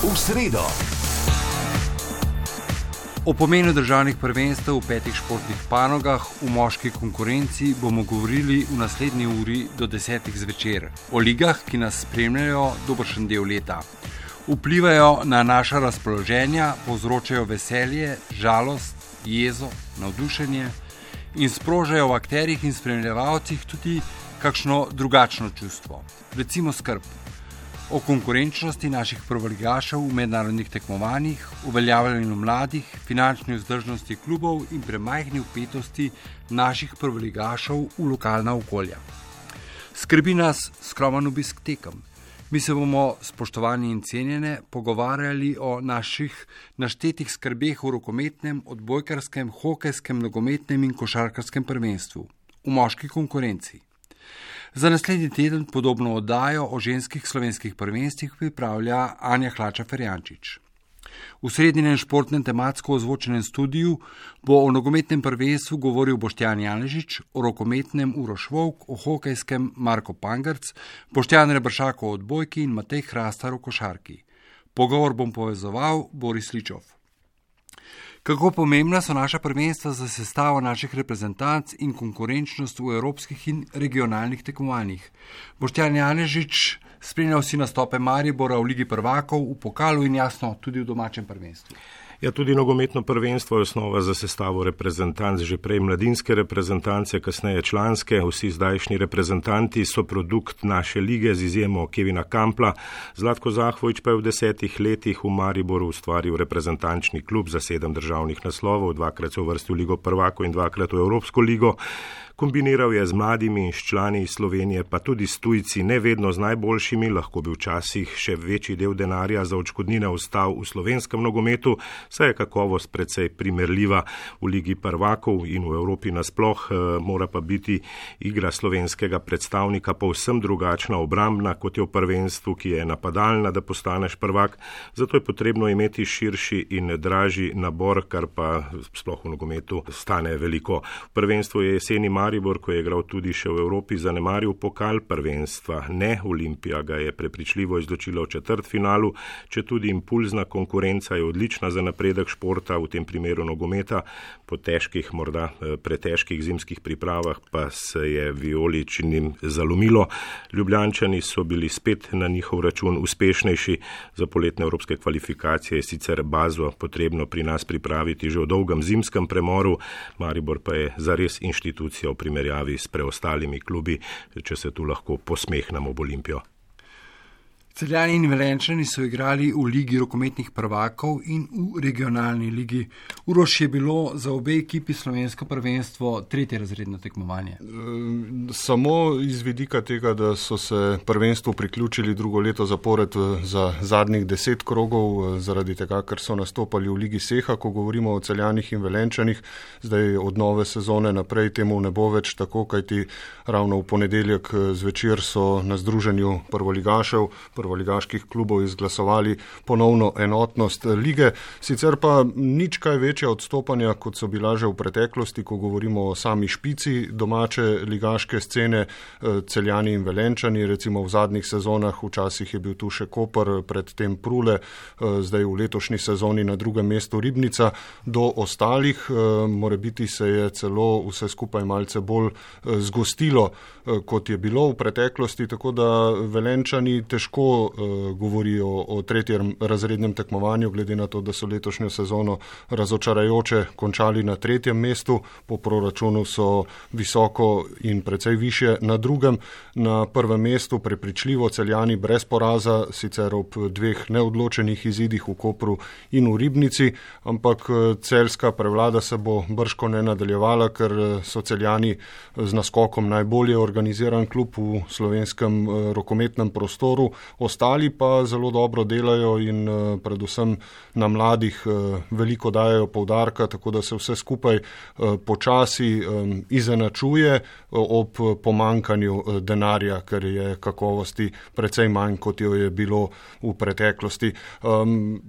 v sredo. O pomenu državnih prvenstev v 5 športnih panogah v moški konkurenci bomo govorili v naslednji uri do 10 zvečer. O ligah, ki nas spremljajo dobršen del leta. Vplivajo na naša razpoloženja, povzročajo veselje, žalost, jezo, navdušenje in sprožajo v akterjih in spremljevalcih tudi kakšno drugačno čustvo, recimo skrb. O konkurenčnosti naših prvoligašev v mednarodnih tekmovanjih, uveljavljanju mladih, finančni vzdržnosti klubov in premajhni vpetosti naših prvoligašev v lokalna okolja. Skrbi nas skromen obisk tekem. Mi se bomo, spoštovani in cenjene, pogovarjali o naših naštetih skrbeh v rokometnem, odbojkarskem, hokejskem, nogometnem in košarkarskem prvenstvu, v moški konkurenci. Za naslednji teden podobno oddajo o ženskih slovenskih prvenstvih pripravlja Anja Hlača-Ferjančič. V srednjem športnem tematsko ozvočenem studiu bo o nogometnem prvenstvu govoril Boštjan Janežič, o rokometnem Uroš Volk, o hokejskem Marko Pangrc, Boštjan Rebršak o odbojki in Matej Hrastar o košarki. Pogovor bom povezoval Boris Ličov. Kako pomembna so naša prvenstva za sestavo naših reprezentanc in konkurenčnost v evropskih in regionalnih tekmovanjih? Boštjan Janežič, spremljal si nastope Maribora v Ligi prvakov, v pokalu in jasno tudi v domačem prvenstvu. Ja, tudi nogometno prvenstvo je osnova za sestavo reprezentanc, že prej mladinske reprezentance, kasneje članske. Vsi zdajšnji reprezentanti so produkt naše lige z izjemo Kevina Kampla. Zlatko Zahvovič pa je v 10 letih v Mariboru ustvaril reprezentančni klub za 7 državnih naslovov, 2-krat se uvrstil v Ligo prvakov in 2-krat v Evropsko ligo. Kombiniral je z mladimi in s člani iz Slovenije, pa tudi s tujci, ne vedno z najboljšimi, lahko bi včasih še večji del denarja za odškodnine ostal v slovenskem nogometu, saj je kakovost precej primerljiva v Ligi prvakov in v Evropi nasploh, mora pa biti igra slovenskega predstavnika povsem drugačna, obrambna, kot je v prvenstvu, ki je napadalna, da postaneš prvak, zato je potrebno imeti širši in dražji nabor, kar pa sploh v nogometu stane veliko. V prvenstvu je jeseni Maribor, ko je igral tudi še v Evropi, zanemaril pokal prvenstva. Ne, Olimpija ga je prepričljivo izločila v četrtfinalu, četudi impulzna konkurenca je odlična za napredek športa, v tem primeru nogometa, po težkih, morda pretežkih zimskih pripravah pa se je vijoličnim zalomilo. Ljubljančani so bili spet na njihov račun uspešnejši. Za poletne evropske kvalifikacije je sicer bazo potrebno pri nas pripraviti že v dolgem zimskem premoru, Maribor pa je zares inštitucija v primerjavi s preostalimi klubi, če se tu lahko posmehnemo ob Olimpijo. Celjani in Velenjčani so igrali v Ligi rokometnih prvakov in v regionalni ligi. Uroš, je bilo za obe ekipi slovensko prvenstvo tretjerazredno tekmovanje? Samo iz vidika tega, da so se prvenstvu priključili drugo leto zapored za zadnjih 10 krogov, zaradi tega, ker so nastopali v Ligi Seha, ko govorimo o Celjanih in Velenjčanih. Zdaj od nove sezone naprej temu ne bo več tako, kajti ravno v ponedeljek zvečer so na združenju prvoligašev, prvoligaških klubov izglasovali ponovno enotnost lige. Sicer pa nič kaj večja odstopanja, kot so bila že v preteklosti, ko govorimo o sami špici domače ligaške scene, Celjani in Velenjčani, recimo v zadnjih sezonah, včasih je bil tu še Koper, predtem Prule, zdaj v letošnji sezoni na drugem mestu Ribnica. Do ostalih, morebiti se je celo vse skupaj malce bolj zgostilo, kot je bilo v preteklosti, tako da Velenjčani težko govorijo o tretjem razrednem tekmovanju, glede na to, da so letošnjo sezono razočarajoče končali na 3. mestu, po proračunu so visoko in precej više na drugem. Na 1. mestu prepričljivo Celjani brez poraza, sicer ob 2 neodločenih izidih v Kopru in v Ribnici, ampak celjska prevlada se bo brško ne nadaljevala, ker so Celjani z naskokom najbolje organiziran klub v slovenskem rokometnem prostoru. Ostali pa zelo dobro delajo in predvsem na mladih veliko dajo poudarka, tako da se vse skupaj počasi izenačuje ob pomankanju denarja, ker je kakovosti precej manj, kot jo je bilo v preteklosti.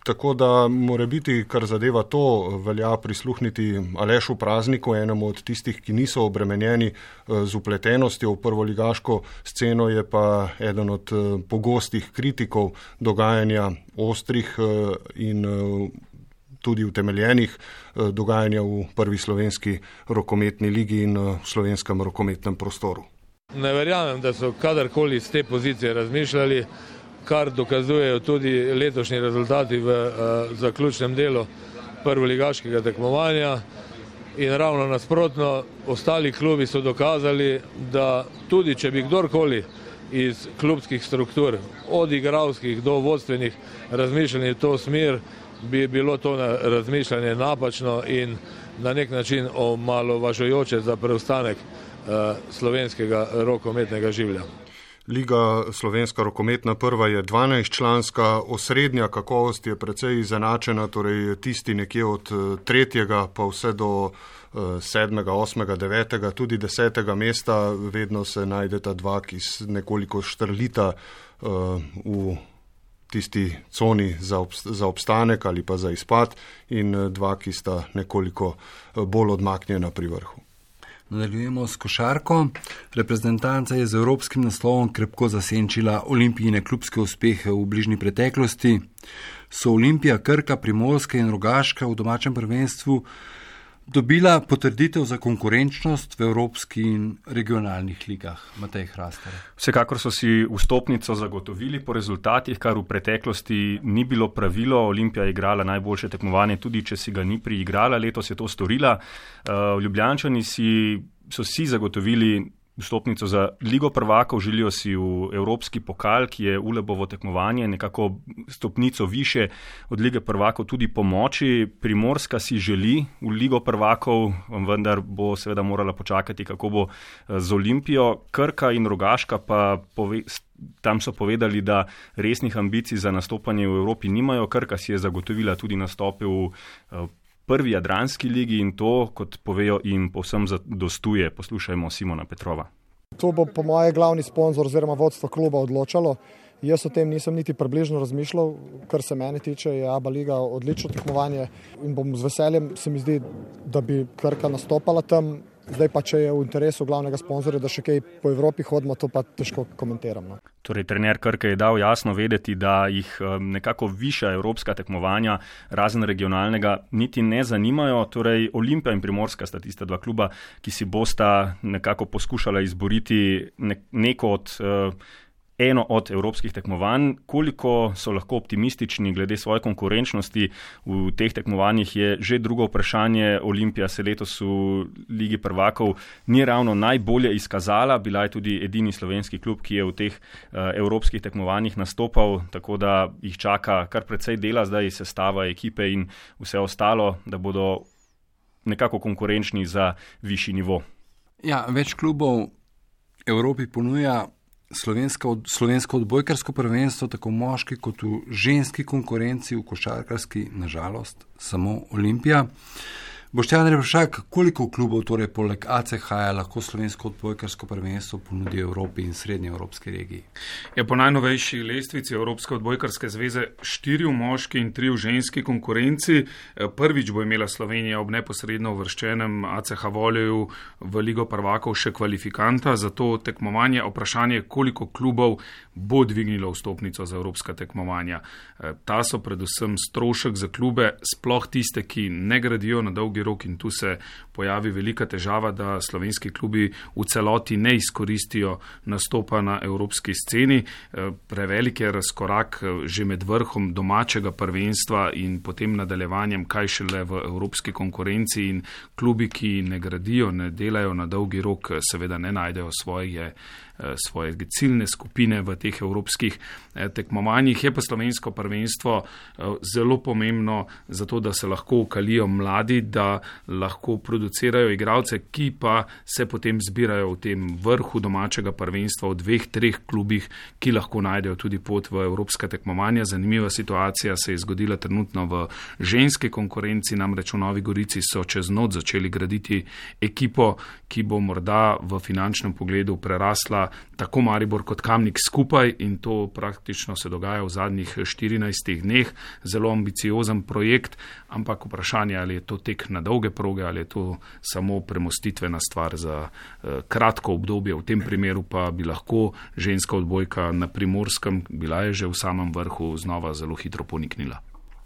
Tako da mora biti, kar zadeva to, velja prisluhniti Alešu Prazniku, enemu od tistih, ki niso obremenjeni z upletenostjo v prvoligaško sceno, je pa eden od pogostih kritikov dogajanja ostrih in tudi utemeljenih dogajanja v prvi slovenski rokometni ligi in v slovenskem rokometnem prostoru. Ne verjamem, da so kadarkoli z te pozicije razmišljali, kar dokazujejo tudi letošnji rezultati v zaključnem delu prvoligaškega tekmovanja. In ravno nasprotno, ostali klubi so dokazali, da tudi če bi kdorkoli iz klubskih struktur, od igralskih do vodstvenih, razmišljali v to smer, bi bilo to razmišljanje napačno in na nek način omalovažujoče za preostanek slovenskega rokometnega življa. Liga slovenska rokometna prva je 12-članska, osrednja kakovost je precej izenačena, torej tisti nekje od 3. pa vse do 7., 8., 9., tudi 10. mesta, vedno se najdeta dva, ki nekoliko štrlita v tisti coni za obstanek ali pa za izpad in dva, ki sta nekoliko bolj odmaknjena pri vrhu. Nadaljujemo s košarko. Reprezentanca je z evropskim naslovom krepko zasenčila Olimpijine klubske uspehe v bližnji preteklosti. So Olimpija, Krka, Primorska in Rogaška v domačem prvenstvu dobila potrditev za konkurenčnost v evropskih in regionalnih ligah. Matej Hrastar. Vsekakor so si vstopnico zagotovili po rezultatih, kar v preteklosti ni bilo pravilo. Olimpija je igrala najboljše tekmovanje, tudi če si ga ni priigrala, letos je to storila. Ljubljančani so si zagotovili vstopnico za Ligo prvakov, želijo si v Evropski pokal, ki je Ulebovo tekmovanje, nekako stopnico više od Lige prvakov tudi po moči. Primorska si želi v Ligo prvakov, vendar bo seveda morala počakati, kako bo z Olimpijo. Krka in Rogaška pa tam so povedali, da resnih ambicij za nastopanje v Evropi nimajo. Krka si je zagotovila tudi nastope v prvi jadranski ligi in to, kot povejo, jim povsem zadostuje. Poslušajmo Simona Petrova. To bo po moje glavni sponzor oziroma vodstvo kluba odločalo. Jaz o tem nisem niti približno razmišljal, kar se mene tiče, je ABA liga odlično tekmovanje in bom z veseljem, se mi zdi, da bi Krka nastopala tam. Zdaj pa, če je v interesu glavnega sponzorja, da še kaj po Evropi hodimo, to pa težko komentiram. No. Torej, trener Krke je dal jasno vedeti, da jih nekako višja evropska tekmovanja, razen regionalnega, niti ne zanimajo. Torej, Olimpija in Primorska sta tista dva kluba, ki si bosta nekako poskušala izboriti eno od evropskih tekmovanj. Koliko so lahko optimistični glede svoje konkurenčnosti v teh tekmovanjih je že drugo vprašanje. Olimpija se letos v Ligi prvakov ni ravno najbolje izkazala, bila je tudi edini slovenski klub, ki je v teh evropskih tekmovanjih nastopal, tako da jih čaka kar precej dela zdaj, sestava ekipe in vse ostalo, da bodo nekako konkurenčni za višji nivo. Ja, več klubov Evropi ponuja slovensko odbojkarsko prvenstvo, tako moški kot v ženski konkurenci, v košarkarski, nažalost, samo Olimpija. Boštjan Rebršak, koliko klubov torej poleg ACH-ja lahko slovensko odbojkarsko prvenstvo ponudi Evropi in srednje evropske regiji? Po najnovejši lestvici Evropske odbojkarske zveze 4 v moški in 3 v ženski konkurenci. Prvič bo imela Slovenija ob neposredno uvrščenem ACH volju v Ligo prvakov še kvalifikanta, zato tekmovanje, vprašanje, koliko klubov bo dvignilo vstopnico za evropska tekmovanja. Ta so predvsem strošek za klube, sploh tiste, ki ne gradijo na dolgi rok, in tu se pojavi velika težava, da slovenski klubi v celoti ne izkoristijo nastopa na evropski sceni. Prevelik je razkorak že med vrhom domačega prvenstva in potem nadaljevanjem, kaj šele v evropski konkurenci, in klubi, ki ne gradijo, ne delajo na dolgi rok, seveda ne najdejo svoje ciljne skupine v teh evropskih tekmovanjih. Je pa slovensko prvenstvo zelo pomembno zato, da se lahko ukalijo mladi, da lahko producirajo igralce, ki pa se potem zbirajo v tem vrhu domačega prvenstva v 2-3 klubih, ki lahko najdejo tudi pot v evropska tekmovanja. Zanimiva situacija se je zgodila trenutno v ženski konkurenci, namreč v Novi Gorici so čez noč začeli graditi ekipo, ki bo morda v finančnem pogledu prerasla igrata tako Maribor kot Kamnik skupaj in to praktično se dogaja v zadnjih 14 dneh. Zelo ambiciozen projekt, ampak vprašanje, ali je to tek na dolge proge, ali je to samo premostitvena stvar za kratko obdobje. V tem primeru pa bi lahko ženska odbojka na Primorskem, bila je že v samem vrhu, znova zelo hitro poniknila.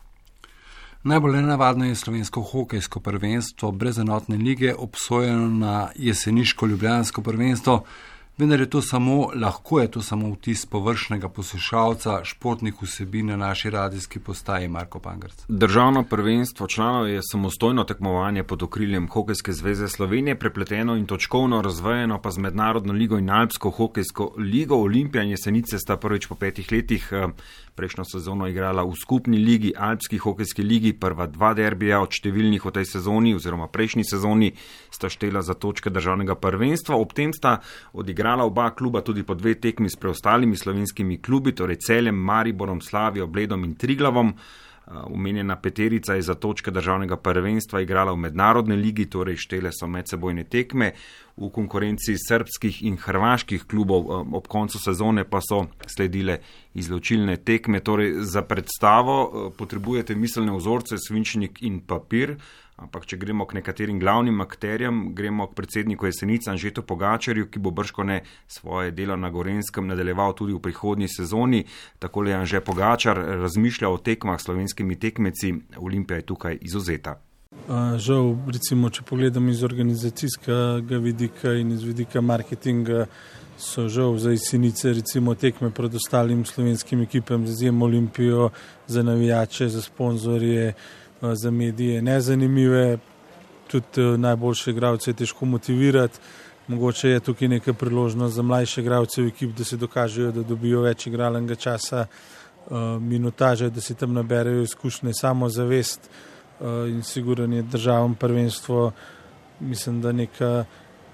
Najbolj nenavadno je slovensko hokejsko prvenstvo brez enotne lige, obsojeno na jeseniško ljubljansko prvenstvo, vendar lahko je to samo vtis površnega poslušalca športnih vsebin na naši radijski postaji. Marko Pangrc. Državno prvenstvo članov je samostojno tekmovanje pod okriljem Hokejske zveze Slovenije, prepleteno in točkovno razvejeno pa z Mednarodno ligo in Alpsko hokejsko ligo. Olimpija in Jesenice sta prvič po 5 letih prejšnjo sezono igrala v skupni ligi, Alpski hokejski ligi. Prva 2 derbija od številnih v tej sezoni oziroma prejšnji sezoni sta štela za točke državnega prvenstva. Ob tem sta odigrala oba kluba tudi po 2 tekmi s preostalimi slovenskimi klubi, torej Celjem, Mariborom, Slavijo, Bledom in Triglavom. Omenjena peterica je za točke državnega prvenstva igrala v mednarodni ligi, torej štele so medsebojne tekme. V konkurenci srbskih in hrvaških klubov ob koncu sezone pa so sledile izločilne tekme. Torej za predstavo potrebujete miselne vzorce, svinčnik in papir. Ampak če gremo k nekaterim glavnim akterjem, gremo k predsedniku Jesenic Anžetu Pogačarju, ki bo bržkone svoje delo na Gorenjskem nadaljeval tudi v prihodnji sezoni. Takole Anže Pogačar razmišlja o tekmah s slovenskimi tekmeci. Olimpija je tukaj izuzeta. Žal, recimo, če pogledam iz organizacijskega vidika in iz vidika marketinga, so žal za Jesenice recimo tekme pred ostalim slovenskim ekipam, za izjemo Olimpijo, za navijače, za sponzorje, za medije nezanimive, tudi najboljše igralce je težko motivirati. Mogoče je tukaj neka priložnost za mlajše igralce v ekip, da se dokažejo, da dobijo več igralnega časa, minutaže, da si tam naberejo izkušnje, samozavest in sigurno je državno prvenstvo, mislim, da neka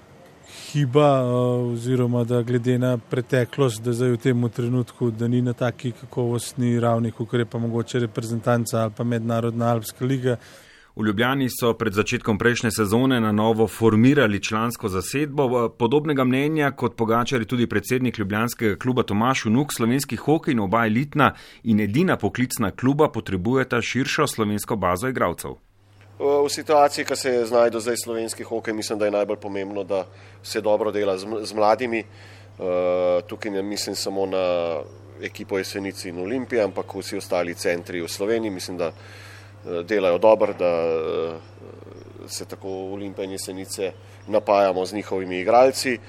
hiba oziroma da glede na preteklost, da zdaj v tem trenutku, da ni na taki kakovostni ravni, kot je pa mogoče reprezentanca ali pa Mednarodna Alpska liga. V Ljubljani so pred začetkom prejšnje sezone na novo formirali člansko zasedbo. Podobnega mnenja kot Pogačar je tudi predsednik ljubljanskega kluba Tomaž Vnuk. Slovenski hokej in oba elitna in edina poklicna kluba potrebujeta širšo slovensko bazo igralcev. V situaciji, ko se znajde zdaj slovenski hokej, mislim, da je najbolj pomembno, da se dobro dela z mladimi. Tukaj ne mislim samo na ekipo Jesenici in Olimpije, ampak vsi ostali centri v Sloveniji. Mislim, da delajo dobro, da se tako Olimpija in Jesenice napajamo z njihovimi igralci.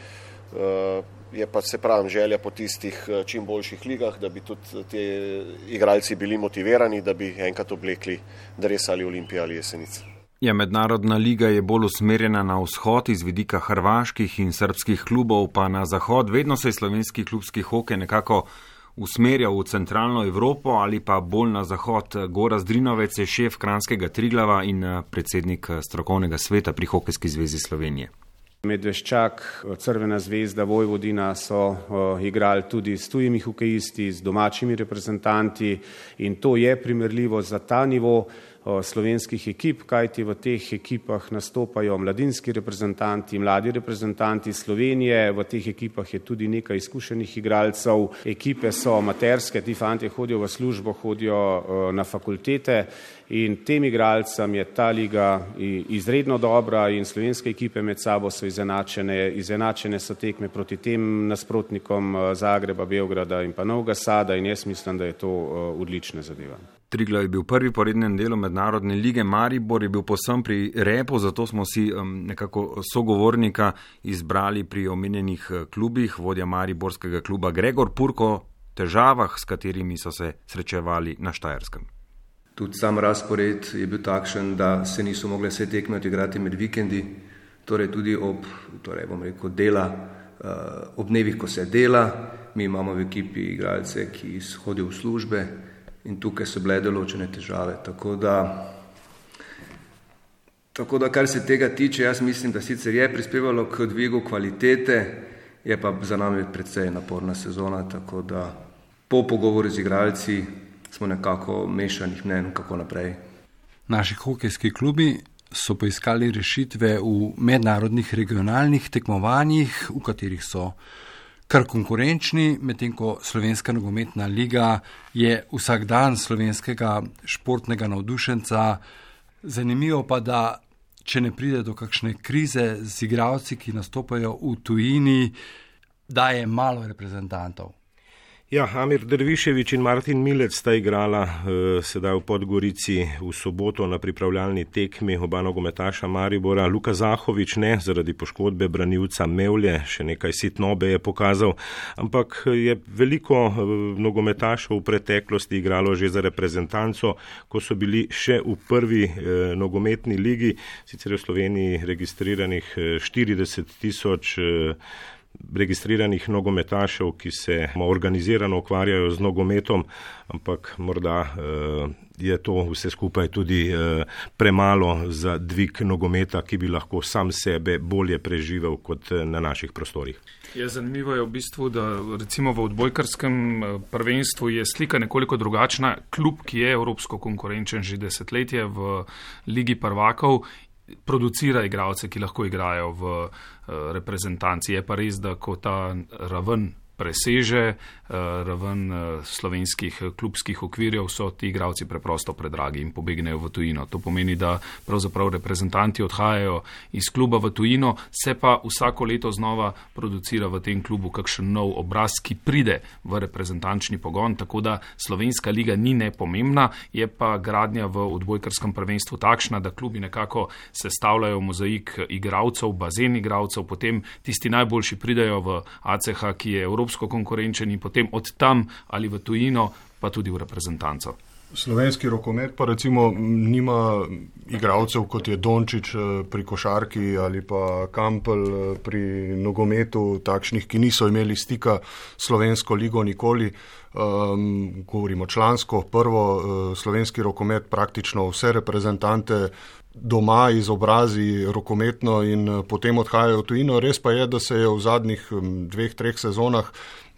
Je pa, se pravim, želja po tistih čim boljših ligah, da bi tudi ti igralci bili motivirani, da bi enkrat oblekli dres ali Olimpija ali Jesenice. Ja, mednarodna liga je bolj usmerjena na vzhod iz vidika hrvaških in srbskih klubov, pa na zahod. Vedno se je slovenski klubski hokej nekako usmerjal v centralno Evropo ali pa bolj na zahod. Gorazd Drinovec je šef kranjskega Triglava in predsednik strokovnega sveta pri Hokejski zvezi Slovenije. Medveščak, Crvena zvezda, Vojvodina so igrali tudi s tujimi hokejisti, s domačimi reprezentanti in to je primerljivo za ta nivo slovenskih ekip, kajti v teh ekipah nastopajo mladinski reprezentanti, mladi reprezentanti Slovenije, v teh ekipah je tudi nekaj izkušenih igralcev, ekipe so amaterske, ti fantje hodijo v službo, hodijo na fakultete in tem igralcem je ta liga izredno dobra in slovenske ekipe med sabo so izenačene so tekme proti tem nasprotnikom Zagreba, Beograda in pa Novega Sada in jaz mislim, da je to odlična zadeva. Triglav je bil prvi po rednem delu mednarodne lige, Maribor je bil povsem pri repu, zato smo si nekako sogovornika izbrali pri omenjenih klubih, vodja mariborskega kluba Gregor Purko, težavah, s katerimi so se srečevali na Štajerskem. Tudi sam razpored je bil takšen, da se niso mogle vse tekme odigrati med vikendi, torej tudi dela, ob dnevih, ko se dela, mi imamo v ekipi igralce, ki hodijo v službe, in tukaj so bile določene težave. Tako da, kar se tega tiče, jaz mislim, da sicer je prispevalo k dvigu kvalitete, je pa za nami precej naporna sezona, tako da po pogovoru z igralci smo nekako mešanih mnenj, kako naprej. Naši hokejski klubi so poiskali rešitve v mednarodnih regionalnih tekmovanjih, v katerih so kar konkurenčni, medtem ko Slovenska nogometna liga je vsak dan slovenskega športnega navdušenca. Zanimivo pa, da če ne pride do kakšne krize z igralci, ki nastopajo v tujini, da je malo reprezentantov. Ja, Amir Derviševič in Martin Milec sta igrala sedaj v Podgorici v soboto na pripravljalni tekmi, oba nogometaša Maribora. Luka Zahovič ne, zaradi poškodbe branilca Mevlje, še nekaj sitnobe je pokazal, ampak je veliko nogometašov v preteklosti igralo že za reprezentanco, ko so bili še v prvi nogometni ligi, sicer v Sloveniji registriranih 40,000 registriranih nogometašev, ki se organizirano ukvarjajo z nogometom, ampak morda je to vse skupaj tudi premalo za dvig nogometa, ki bi lahko sam sebe bolje preživel kot na naših prostorih. Zanimivo je v bistvu, da recimo v odbojkarskem prvenstvu je slika nekoliko drugačna. Klub, ki je evropsko konkurenčen že desetletje v Ligi prvakov, producira igralce, ki lahko igrajo v reprezentanci. Je pa res, da ko ta raven preseže raven slovenskih klubskih okvirjev, so ti igralci preprosto predragi in pobegnejo v tujino. To pomeni, da pravzaprav reprezentanti odhajajo iz kluba v tujino, se pa vsako leto znova producira v tem klubu kakšen nov obraz, ki pride v reprezentančni pogon, tako da slovenska liga ni nepomembna, je pa gradnja v odbojkarskem prvenstvu takšna, da klubi nekako sestavljajo mozaik igralcev, bazen igralcev, potem tisti najboljši pridejo v ACH, ki je evropsko konkurenčen, in potem od tam ali v tujino, pa tudi v reprezentanco. Slovenski rokomet pa recimo nima igralcev, kot je Dončić pri košarki ali pa Kampl pri nogometu, takšnih, ki niso imeli stika slovensko ligo nikoli. Govorimo člansko, prvo slovenski rokomet praktično vse reprezentante doma izobrazi rokometno in potem odhajajo v tujino. Res pa je, da se je v zadnjih 2-3 sezonah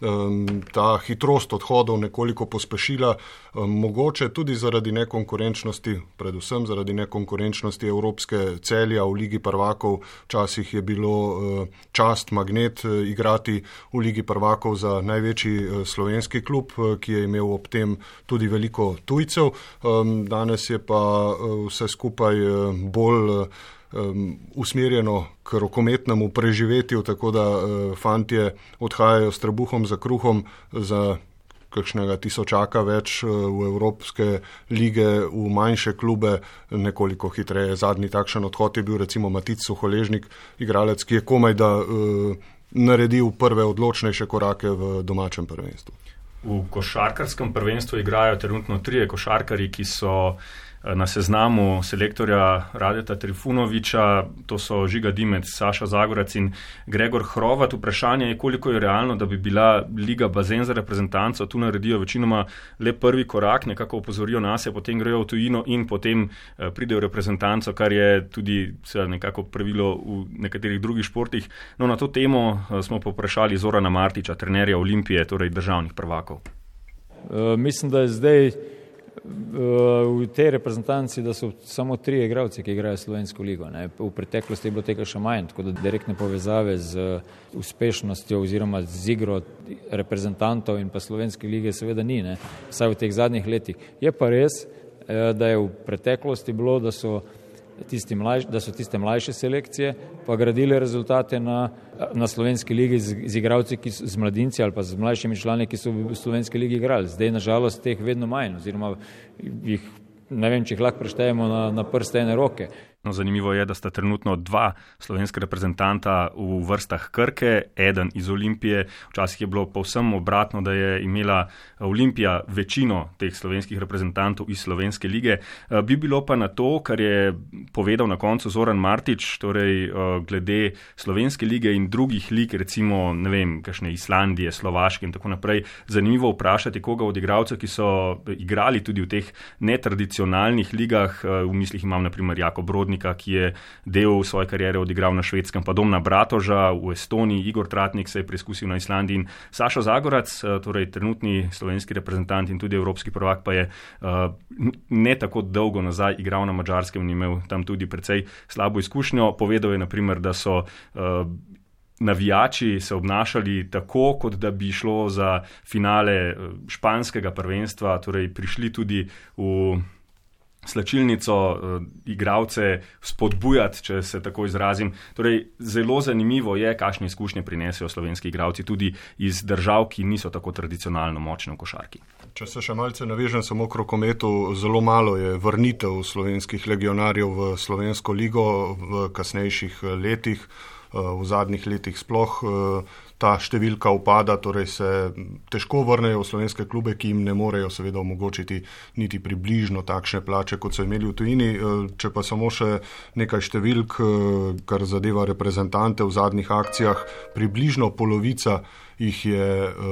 ta hitrost odhodov nekoliko pospešila, mogoče tudi zaradi nekonkurenčnosti, predvsem zaradi nekonkurenčnosti evropske Celja v Ligi prvakov. Včasih je bilo čast, magnet igrati v Ligi prvakov za največji slovenski klub, ki je imel ob tem tudi veliko tujcev. Danes je pa vse skupaj bolj usmerjeno k rokometnemu preživetju, tako da fantje odhajajo s trebuhom za kruhom za kakšnega tisočaka več v evropske lige, v manjše klube nekoliko hitreje. Zadnji takšen odhod je bil recimo Matic Suholežnik, igralec, ki je komaj da naredil prve odločnejše korake v domačem prvenstvu. V košarkarskem prvenstvu igrajo trenutno 3 košarkarji, ki so na seznamu selektorja Radeta Trifunoviča, to so Žiga Dimec, Saša Zagorac in Gregor Hrovat. Vprašanje je, koliko je realno, da bi bila liga bazen za reprezentanco. Tu naredijo večinoma le prvi korak, nekako opozorijo nas, potem grejo v tujino in potem pridejo v reprezentanco, kar je tudi nekako pravilo v nekaterih drugih športih. No, na to temo smo poprašali Zorana Martiča, trenerja Olimpije, torej državnih prvakov. Mislim, da je zdaj v tej reprezentanci, da so samo 3 igralci, ki igrajo slovensko ligo. V preteklosti je bilo tega še manj, tako da direktne povezave z uspešnostjo oziroma z igro reprezentantov in pa slovenske lige seveda ni, vsaj v teh zadnjih letih. Je pa res, da je v preteklosti bilo, da so tiste mlajše selekcije pa gradile rezultate na slovenski ligi z igralci, z mladinci ali pa z mlajšimi člani, ki so v slovenski ligi igrali. Zdaj nažalost teh vedno manj, oziroma jih, ne vem, če jih lahko preštejemo na prste ene roke. No, zanimivo je, da sta trenutno 2 slovenska reprezentanta v vrstah Krke, eden iz Olimpije. Včasih je bilo povsem obratno, da je imela Olimpija večino teh slovenskih reprezentantov iz slovenske lige. Bi bilo pa na to, kar je povedal na koncu Zoran Martič, torej glede slovenske lige in drugih lig, recimo, ne vem, kakšne Islandije, Slovaške in tako naprej, zanimivo vprašati koga od igralcev, ki so igrali tudi v teh netradicionalnih ligah. V mislih imam na primer Jakob Brodnika, ki je del svoje kariere odigral na Švedskem, pa Domna Bratoža v Estoniji, Igor Tratnik se je preizkusil na Islandiji in Sašo Zagorac, torej trenutni slovenski reprezentant in tudi evropski prvak, pa je ne tako dolgo nazaj igral na Madžarskem in imel tam tudi precej slabo izkušnjo. Povedal je na primer, da so navijači se obnašali tako, kot da bi šlo za finale španskega prvenstva, torej prišli tudi v slačilnico igralce spodbujati, če se tako izrazim. Torej, zelo zanimivo je, kakšne izkušnje prinesejo slovenski igralci tudi iz držav, ki niso tako tradicionalno močne v košarki. Če se še malce navežem samo k rokometu, zelo malo je vrnitev slovenskih legionarjev v slovensko ligo v kasnejših letih, v zadnjih letih sploh. Ta številka upada, torej se težko vrnejo v slovenske klube, ki jim ne morejo seveda omogočiti niti približno takšne plače, kot so imeli v tujini. Če pa samo še nekaj številk, kar zadeva reprezentante v zadnjih akcijah, približno polovica jih je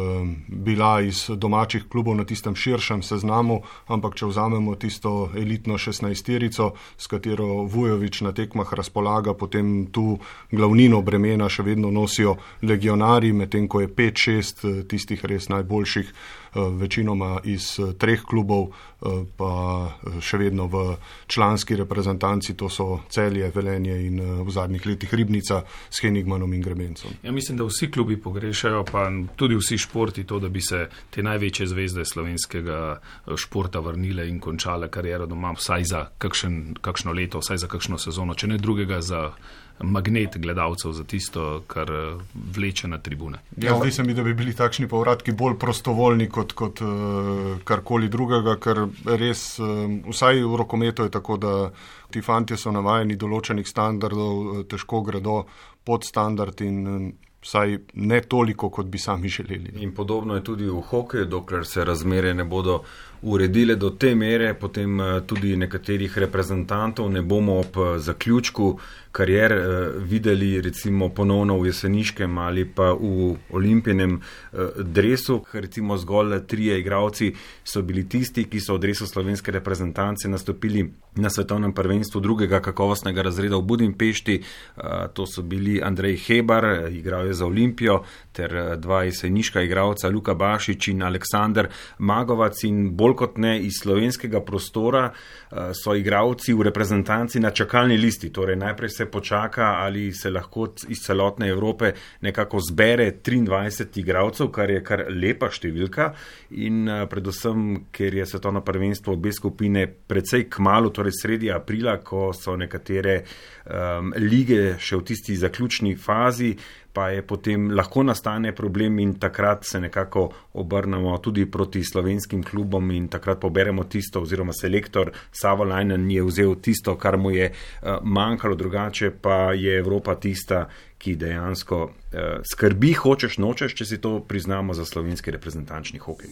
bila iz domačih klubov na tistem širšem seznamu, ampak če vzamemo tisto elitno 16-terico, s katero Vujović na tekmah razpolaga, potem tu glavnino bremena še vedno nosijo legionarji, medtem ko je 5-6 tistih res najboljših, večinoma iz 3 klubov, pa še vedno v članski reprezentanci, to so Celje, Velenje in v zadnjih letih Ribnica s Henigmanom in Grebencem. Ja, mislim, da vsi klubi pogrešajo, pa tudi vsi športi, to, da bi se te največje zvezde slovenskega športa vrnile in končale kariero doma vsaj za kakšno leto, vsaj za kakšno sezono, če ne drugega za magnet gledalcev, za tisto, kar vleče na tribune. Ja, zdi se mi, da bi bili takšni povratki bolj prostovoljni kot karkoli drugega, ker res vsaj v rokometu je tako, da ti fantje so navajeni določenih standardov, težko gredo pod standard in vsaj ne toliko, kot bi sami želeli. In podobno je tudi v hokeju, dokler se razmere ne bodo uredile do te mere, potem tudi nekaterih reprezentantov ne bomo ob zaključku karier videli recimo ponovno v jeseniškem ali pa v olimpijnem dresu. Recimo zgolj 3 igralci so bili tisti, ki so v dresu slovenske reprezentance nastopili na svetovnem prvenstvu 2. kakovostnega razreda v Budimpešti. To so bili Andrej Hebar, igral je za Olimpijo, ter 2 jeseniška igralca, Luka Bašič in Aleksander Magovac, in bolj kot ne iz slovenskega prostora so igralci v reprezentanci na čakalni listi. Torej najprej se počaka, ali se lahko iz celotne Evrope nekako zbere 23 igralcev, kar je kar lepa številka, in predvsem, ker je svetovno prvenstvo obe skupine precej kmalu, torej sredi aprila, ko so nekatere lige še v tisti zaključni fazi, pa je potem lahko nastane problem in takrat se nekako obrnemo tudi proti slovenskim klubom in takrat poberemo tisto, oziroma selektor Savo Lajnen je vzel tisto, kar mu je manjkalo, drugače pa je Evropa tista, ki dejansko skrbi, hočeš nočeš, če si to priznamo, za slovenski reprezentančni hokej.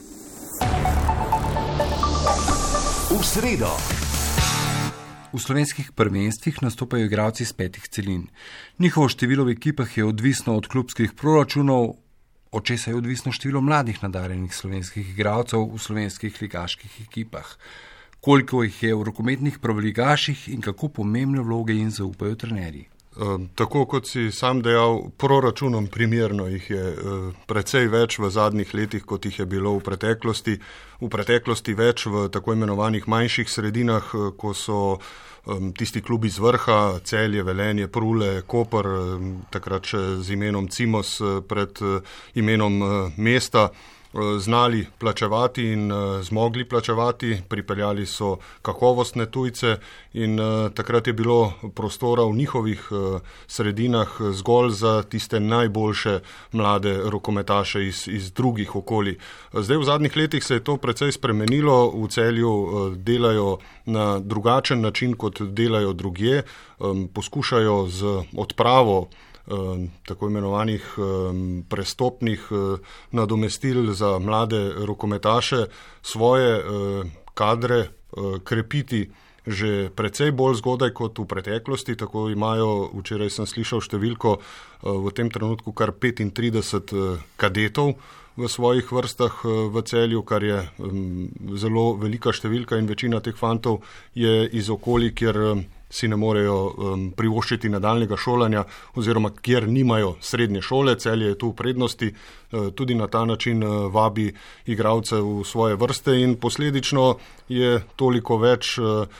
V sredo. V slovenskih prvenstvih nastopajo igralci z 5 celin. Njihovo število v ekipah je odvisno od klubskih proračunov, od česa je odvisno število mladih nadarjenih slovenskih igralcev v slovenskih ligaških ekipah. Koliko jih je v rokometnih prvoligaših in kako pomembne vloge jim zaupajo trenerji? Tako kot si sam dejal, proračunom primerno jih je precej več v zadnjih letih, kot jih je bilo v preteklosti. V preteklosti več v tako imenovanih manjših sredinah, ko so tisti klubi z vrha, Celje, Velenje, Prule, Koper, takrat še z imenom Cimos pred imenom mesta, znali plačevati in zmogli plačevati, pripeljali so kakovostne tujce in takrat je bilo prostora v njihovih sredinah zgolj za tiste najboljše mlade rokometaše iz drugih okolij. Zdaj v zadnjih letih se je to precej spremenilo, v Celju delajo na drugačen način, kot delajo drugje, poskušajo z odpravo tako imenovanih prestopnih nadomestil za mlade rokometaše svoje kadre krepiti že precej bolj zgodaj kot v preteklosti. Tako imajo, včeraj sem slišal številko, v tem trenutku kar 35 kadetov v svojih vrstah v Celju, kar je zelo velika številka in večina teh fantov je iz okolij, kjer si ne morejo privoščiti nadaljnega šolanja oziroma kjer nimajo srednje šole. Celje je tu v prednosti, tudi na ta način vabi igralce v svoje vrste in posledično je toliko več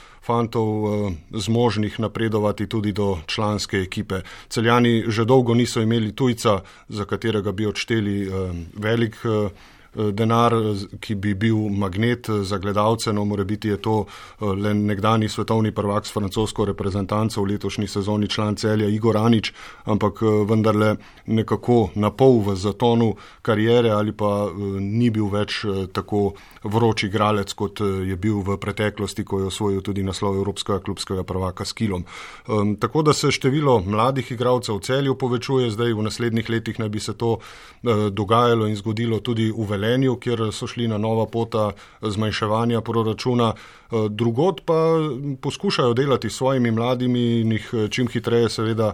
fantov zmožnih napredovati tudi do članske ekipe. Celjani že dolgo niso imeli tujca, za katerega bi odšteli velik denar, ki bi bil magnet za gledalce, no morebiti je to le nekdani svetovni prvak s francosko reprezentanco v letošnji sezoni član Celja Igor Anič, ampak vendarle nekako na pol v zatonu kariere ali pa ni bil več tako vroč igralec, kot je bil v preteklosti, ko je osvojil tudi naslov evropskega klubskega prvaka s Kilom. Tako da se število mladih igralcev v Celju povečuje, zdaj v naslednjih letih naj bi se to dogajalo in zgodilo tudi v Velenju, kjer so šli na nova pota zmanjševanja proračuna. Drugod pa poskušajo delati s svojimi mladimi in jih čim hitreje seveda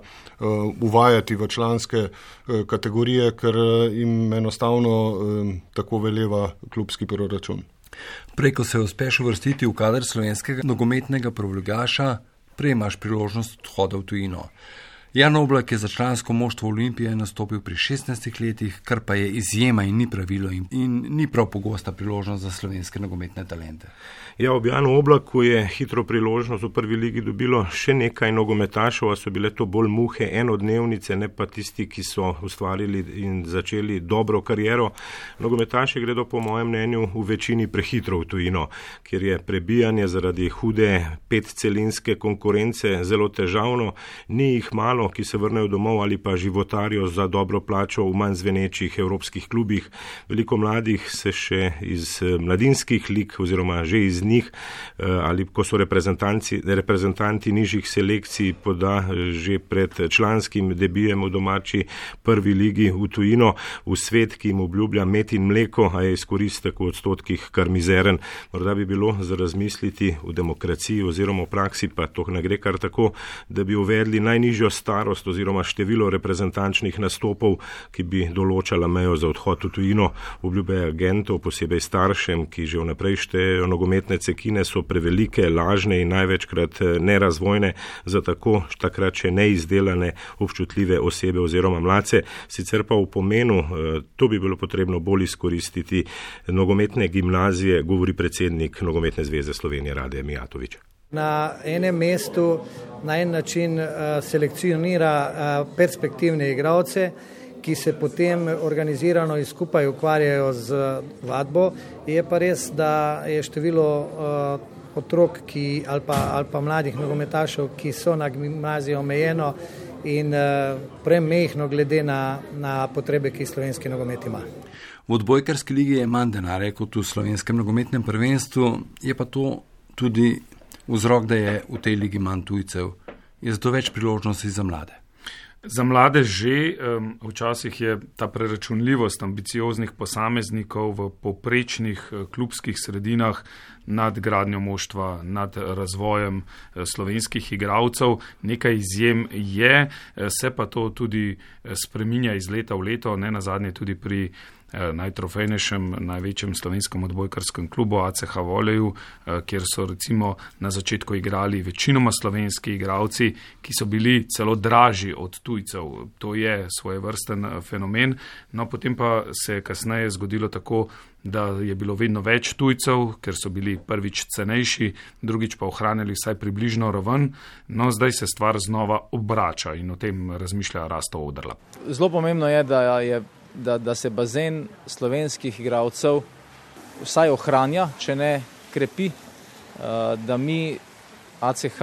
uvajati v članske kategorije, ker jim enostavno tako veleva klubski proračun. Prej, ko se uspeš uvrstiti v kader slovenskega nogometnega prvoligaša, prej imaš priložnost odhoda v tujino. Jan Oblak je za člansko moštvo Olimpije nastopil pri 16 letih, kar pa je izjema in ni pravilo in ni prav pogosta priložnost za slovenske nogometne talente. Ja, ob Janu Oblaku je hitro priložnost v prvi ligi dobilo še nekaj nogometašov, a so bile to bolj muhe enodnevnice, ne pa tisti, ki so ustvarili in začeli dobro kariero. Nogometaši gredo po mojem mnenju v večini prehitro v tujino, kjer je prebijanje zaradi hude petcelinske konkurence zelo težavno, ni jih malo, ki se vrnejo domov ali pa životarijo za dobro plačo v manj zvenečih evropskih klubih. Veliko mladih se še iz mladinskih lig oziroma že iz njih ali ko so reprezentanti nižjih selekcij poda že pred članskim debijem v domači prvi ligi v tujino, v svet, ki jim obljublja med in mleko, a je izkoristek v odstotkih kar mizeren. Morda bi bilo za razmisliti v demokraciji oziroma v praksi, pa to ne gre kar tako, da bi uvedli najnižjo starost oziroma število reprezentančnih nastopov, ki bi določala mejo za odhod v tujino. Obljube agentov, posebej staršem, ki že vnaprej štejejo nogometne cekine, so prevelike, lažne in največkrat nerazvojne za tako takrat še neizdelane občutljive osebe oziroma mladce. Sicer pa v pomenu, to bi bilo potrebno bolj izkoristiti nogometne gimnazije, govori predsednik Nogometne zveze Slovenije Rade Mijatović. Na enem mestu na en način selekcionira perspektivne igralce, ki se potem organizirano in skupaj ukvarjajo z vadbo. Je pa res, da je število otrok ali pa mladih nogometašev, ki so na gimnaziji omejeno in premehno glede na potrebe, ki slovenski nogomet ima. V odbojkarski ligi je manj denarja kot v slovenskem nogometnem prvenstvu, je pa to tudi vzrok, da je v tej ligi manj tujcev. Je zato več priložnosti za mlade. Za mlade že, včasih je ta preračunljivost ambicioznih posameznikov v povprečnih klubskih sredinah nad gradnjo moštva, nad razvojem slovenskih igralcev. Nekaj izjem je, se pa to tudi spreminja iz leta v leto, ne nazadnje tudi pri najtrofejnejšem, največjem slovenskem odbojkarskem klubu ACH Voleju, kjer so recimo na začetku igrali večinoma slovenski igralci, ki so bili celo dražji od tujcev. To je svojevrsten fenomen. No, potem pa se je kasneje zgodilo tako, da je bilo vedno več tujcev, ker so bili prvič cenejši, drugič pa ohranili vsaj približno raven. No, zdaj se stvar znova obrača in o tem razmišlja Rasto Oderla. Zelo pomembno je, da se bazen slovenskih igralcev vsaj ohranja, če ne krepi, da mi ACH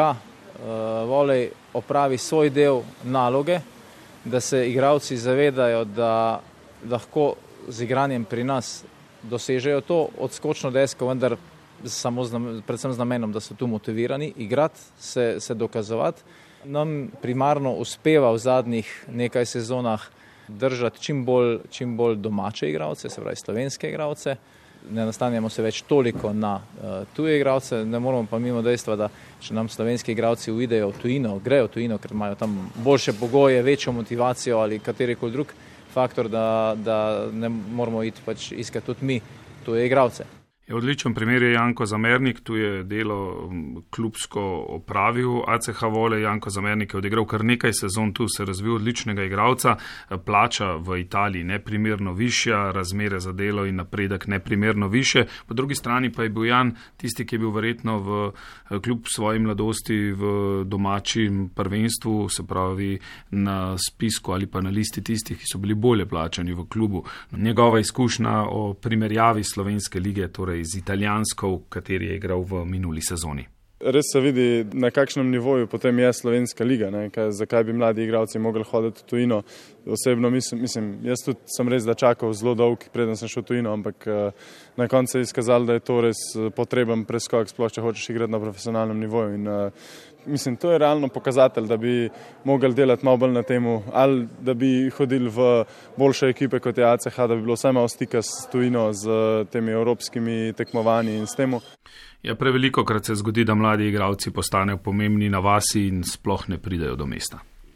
Volej opravi svoj del naloge, da se igralci zavedajo, da lahko z igranjem pri nas dosežejo to odskočno desko, vendar samo predvsem z namenom, da so tu motivirani, igrati, se dokazovati. Nam primarno uspeva v zadnjih nekaj sezonah držati čim bolj domače igralce, se pravi slovenske igralce. Ne nastanjamo se več toliko na tuje igralce, ne moramo pa mimo dejstva, da če nam slovenski igralci uidejo v tujino, grejo v tujino, ker imajo tam boljše pogoje, večjo motivacijo ali katerikoli drug faktor, da ne moramo iti pač iskati tudi mi tuje igralce. Odličen primer je Janko Zamernik, tu je delo klubsko opravil ACH Vole. Janko Zamernik je odigral kar nekaj sezon, tu se razvil odličnega igralca, plača v Italiji neprimerno višja, razmere za delo in napredek neprimerno više. Po drugi strani pa je bil Jan tisti, ki je bil verjetno v kljub svoji mladosti v domačem prvenstvu, se pravi na spisku ali pa na listi tistih, ki so bili bolje plačani v klubu. Njegova izkušnja o primerjavi slovenske lige, torej z italijansko, v kateri je igral v minuli sezoni. Res se vidi, na kakšnem nivoju potem je slovenska liga, zakaj bi mladi igralci mogli hoditi v tujino. Osebno mislim, jaz tudi sem res da čakal zelo dolg, preden sem šel v tujino, ampak na koncu je izkazalo, da je to res potreben preskok, sploh če hočeš igrati na profesionalnem nivoju. In mislim, to je realno pokazatelj, da bi mogli delati malo bolj na temu, ali da bi hodili v boljše ekipe kot je ACH, da bi bilo vsaj malo stika s tujino, z temi evropskimi tekmovanji in s temu. Ja, preveliko krat se zgodi, da mladi igralci postanejo pomembni na vasi in sploh ne pridejo do mesta.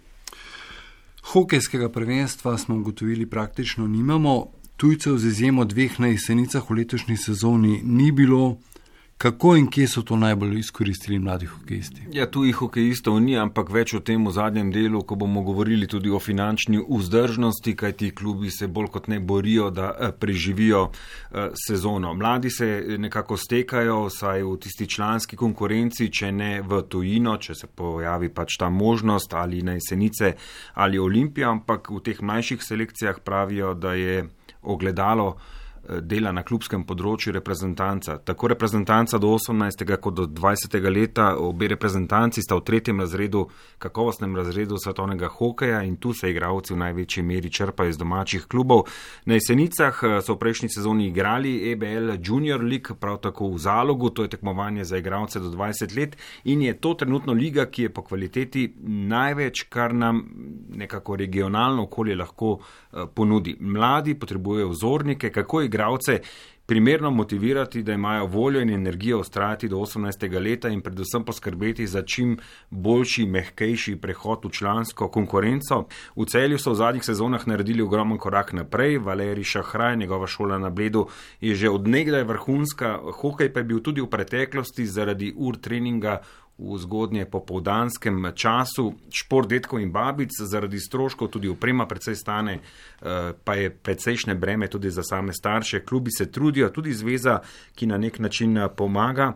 Hokejskega prvenstva smo ugotovili praktično nimamo. Tujcev z izjemo 2 na Jesenicah v letošnji sezoni ni bilo. Kako in kje so to najbolj izkoristili mladi hokejisti? Ja, tujih hokejistov ni, ampak več o tem v zadnjem delu, ko bomo govorili tudi o finančni vzdržnosti, kaj ti klubi se bolj kot ne borijo, da preživijo sezono. Mladi se nekako stekajo, saj v tisti članski konkurenci, če ne v tujino, če se pojavi pač ta možnost ali na Jesenice ali Olimpija, ampak v teh mlajših selekcijah pravijo, da je ogledalo dela na klubskem področju reprezentanca. Tako reprezentanca do 18. kot do 20. leta, obe reprezentanci sta v 3. razredu, kakovostnem razredu svetovnega hokeja in tu se igralci v največji meri črpajo iz domačih klubov. Na Jesenicah so v prejšnji sezoni igrali EBL Junior League, prav tako v Zalogu, to je tekmovanje za igralce do 20 let in je to trenutno liga, ki je po kvaliteti največ, kar nam nekako regionalno okolje lahko ponudi. Mladi potrebujejo vzornike, kako igralce primerno motivirati, da imajo voljo in energijo ustrajati do 18. leta in predvsem poskrbeti za čim boljši, mehkejši prehod v člansko konkurenco. V Celju so v zadnjih sezonah naredili ogromen korak naprej. Valerij Šahraj, njegova šola na Bledu, je že od nekdaj vrhunska. Hokej pa je bil tudi v preteklosti zaradi ur treninga v zgodnje popoldanskem času. Šport detkov in babic zaradi stroškov tudi oprema precej stane, pa je precejšnje breme tudi za same starše. Klubi se trudijo, tudi zveza, ki na nek način pomaga,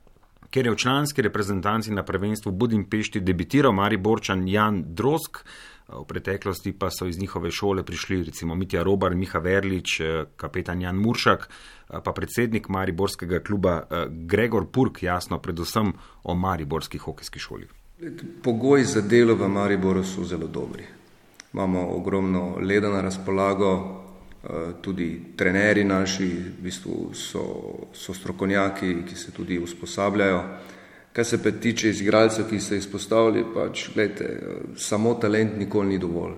ker je v članski reprezentanci na prvenstvu Budimpešti debitiral Mariborčan Jan Drozg. V preteklosti pa so iz njihove šole prišli recimo Mitja Robar, Miha Verlič, kapetan Jan Muršak, pa predsednik mariborskega kluba Gregor Purk, jasno predvsem o mariborski hokejski šoli. Pogoji za delo v Mariboru so zelo dobri. Imamo ogromno leda na razpolago, tudi trenerji naši v bistvu so strokovnjaki, ki se tudi usposabljajo. Kaj se pa tiče igralcev, ki ste izpostavili, pač gledajte, samo talent nikoli ni dovolj.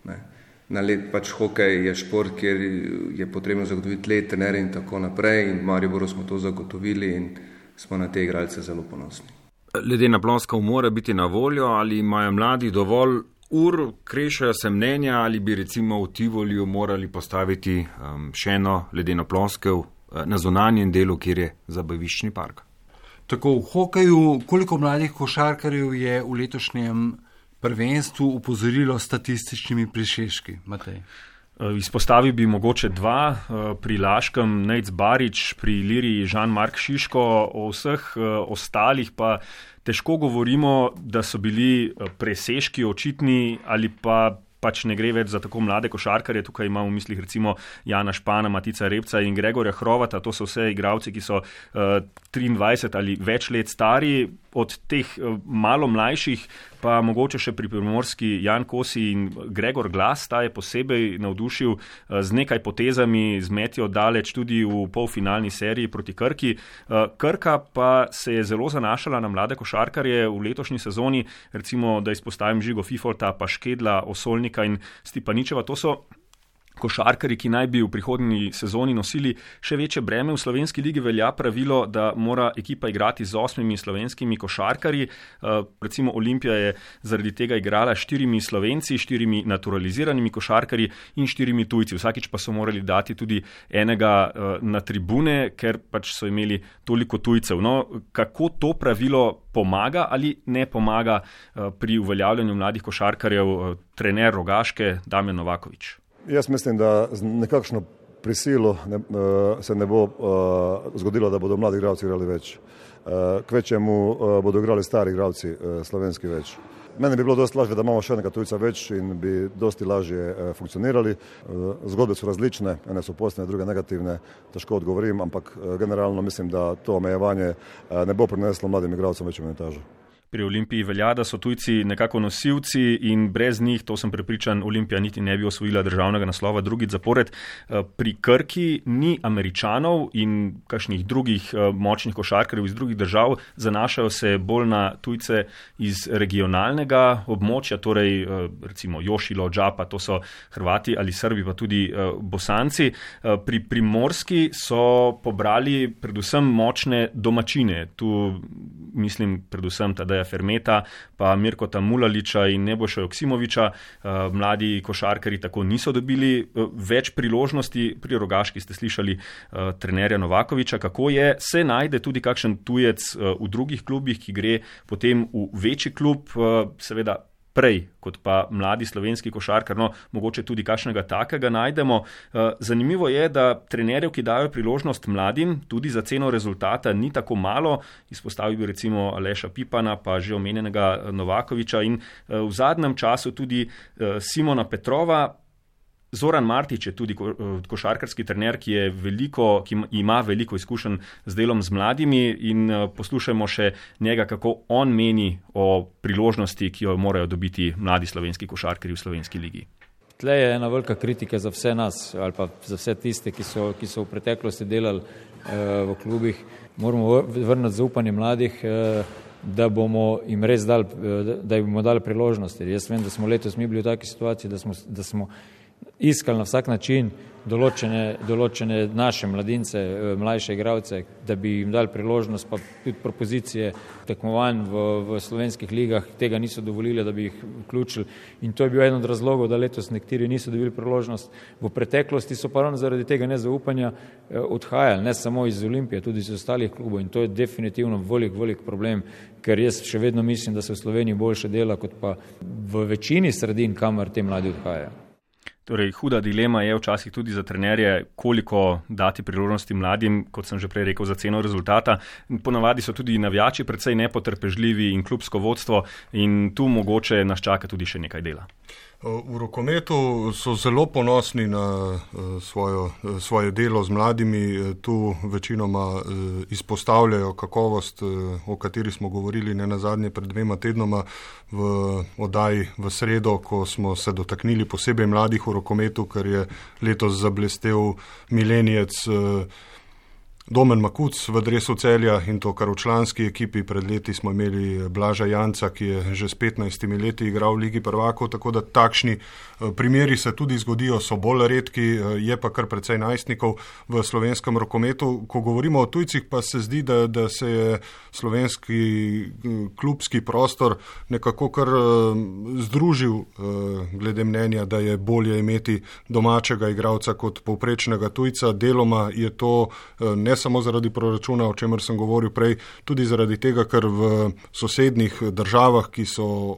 Na let pač hokej je šport, kjer je potrebno zagotoviti let, trenere in tako naprej in v Mariboru smo to zagotovili in smo na te igralce zelo ponosni. Ledena ploska mora biti na voljo, ali imajo mladi dovolj ur, krešajo se mnenja, ali bi recimo v Tivoliju morali postaviti še eno ledeno ploskev na zunanjem delu, kjer je zabaviščni park. Tako v hokeju, koliko mladih košarkarjev je v letošnjem prvenstvu upozorilo statističnimi presežki, Matej? Izpostavil bi mogoče 2, pri Laškem Nejc Barič, pri Iliriji Žan-Mark Šiško, o vseh ostalih pa težko govorimo, da so bili presežki očitni ali pa pač ne gre več za tako mlade košarkarje. Tukaj imamo v mislih recimo Jana Špana, Matica Repca in Gregorja Hrovata. To so vse igralci, ki so 23 ali več let stari. Od teh malo mlajših pa mogoče še pri Primorski Jan Kosi in Gregor Glas, ta je posebej navdušil z nekaj potezami, z metjo daleč tudi v polfinalni seriji proti Krki. Krka pa se je zelo zanašala na mlade košarkarje v letošnji sezoni, recimo da izpostavim Žigo Fifolta, pa Škedla, Osolnika in Stipaničeva. To so košarkarji, ki naj bi v prihodnji sezoni nosili še večje breme. V slovenski ligi velja pravilo, da mora ekipa igrati z 8 slovenskimi košarkarji. Recimo Olimpija je zaradi tega igrala 4 Slovenci, 4 naturaliziranimi košarkarji in 4 tujci. Vsakič pa so morali dati tudi enega na tribune, ker pač so imeli toliko tujcev. No, kako to pravilo pomaga ali ne pomaga pri uveljavljanju mladih košarkarjev trener Rogaške Damjan Novaković? Jaz mislim, da z nekakšno prisilo se ne bo zgodilo, da bodo mladi igralci igrali več. Kvečemu bodo igrali stari igralci slovenski več. Meni bi bilo dosti lažje, da imamo še enega tujca več in bi dosti lažje funkcionirali. Zgodbe so različne, ene so pozitivne, druge negativne, težko odgovorim, ampak generalno mislim, da to omejevanje ne bo prineslo mladim igralcem večjo minutažo. Pri Olimpiji velja, da so tujci nekako nosilci in brez njih, to sem prepričan, Olimpija niti ne bi osvojila državnega naslova drugič zapored. Pri Krki ni Američanov in kakšnih drugih močnih košarkarjev iz drugih držav, zanašajo se bolj na tujce iz regionalnega območja, torej recimo Jošilo, Džapa, to so Hrvati ali Srbi, pa tudi Bosanci. Pri Primorski so pobrali predvsem močne domačine. Tu mislim predvsem Tadeja Fermeta, pa Mirkota Mulaliča in Nebojša Joksimoviča. Mladi košarkarji tako niso dobili več priložnosti. Pri Rogaški ste slišali trenerja Novakovića. Kako je, se najde tudi kakšen tujec v drugih klubih, ki gre potem v večji klub, seveda prej kot pa mladi slovenski košarkar, no, mogoče tudi kakšnega takega najdemo. Zanimivo je, da trenerjev, ki dajo priložnost mladim, tudi za ceno rezultata ni tako malo. Izpostavil bi recimo Aleša Pipana, pa že omenjenega Novakovića in v zadnjem času tudi Simona Petrova. Zoran Martić je tudi košarkarski trener, ki ima veliko izkušenj z delom z mladimi in poslušajmo še njega, kako on meni o priložnosti, ki jo morajo dobiti mladi slovenski košarkarji v slovenski ligi. Tle je ena velika kritika za vse nas ali pa za vse tiste, ki so v preteklosti delali v klubih. Moramo vrniti zaupanje mladih, da bomo jim res dali priložnosti. Jaz vem, da smo letos mi bili v taki situaciji, da smo iskali na vsak način določene naše mladince, mlajše igralce, da bi jim dali priložnost, pa tudi propozicije tekmovanj v slovenskih ligah tega niso dovolili, da bi jih vključili. In to je bil eden od razlogov, da letos nekateri niso dobili priložnost. V preteklosti so pa ravno zaradi tega nezaupanja odhajali, ne samo iz Olimpije, tudi iz ostalih klubov. In to je definitivno velik problem, ker jaz še vedno mislim, da se v Sloveniji boljše dela, kot pa v večini sredin, kamor te mladi odhajajo. Torej, huda dilema je včasih tudi za trenerje, koliko dati priložnosti mladim, kot sem že prej rekel, za ceno rezultata. Ponavadi so tudi navijači precej nepotrpežljivi in klubsko vodstvo in tu mogoče nas čaka tudi še nekaj dela. V rokometu so zelo ponosni na svoje delo z mladimi. Tu večinoma izpostavljajo kakovost, o kateri smo govorili nenazadnje pred 2 tednoma v oddaji v sredo, ko smo se dotaknili posebej mladih v rokometu, ker je letos zablestel milenijec Domen Makuc v dresu Celja in to kar v članski ekipi. Pred leti smo imeli Blaža Janca, ki je že s 15 leti igral v Ligi prvakov, tako da takšni primeri se tudi zgodijo, so bolj redki, je pa kar precej najstnikov v slovenskem rokometu. Ko govorimo o tujcih, pa se zdi, da se je slovenski klubski prostor nekako kar združil glede mnenja, da je bolje imeti domačega igralca kot povprečnega tujca. Deloma je to ne samo zaradi proračuna, o čemer sem govoril prej, tudi zaradi tega, ker v sosednjih državah, ki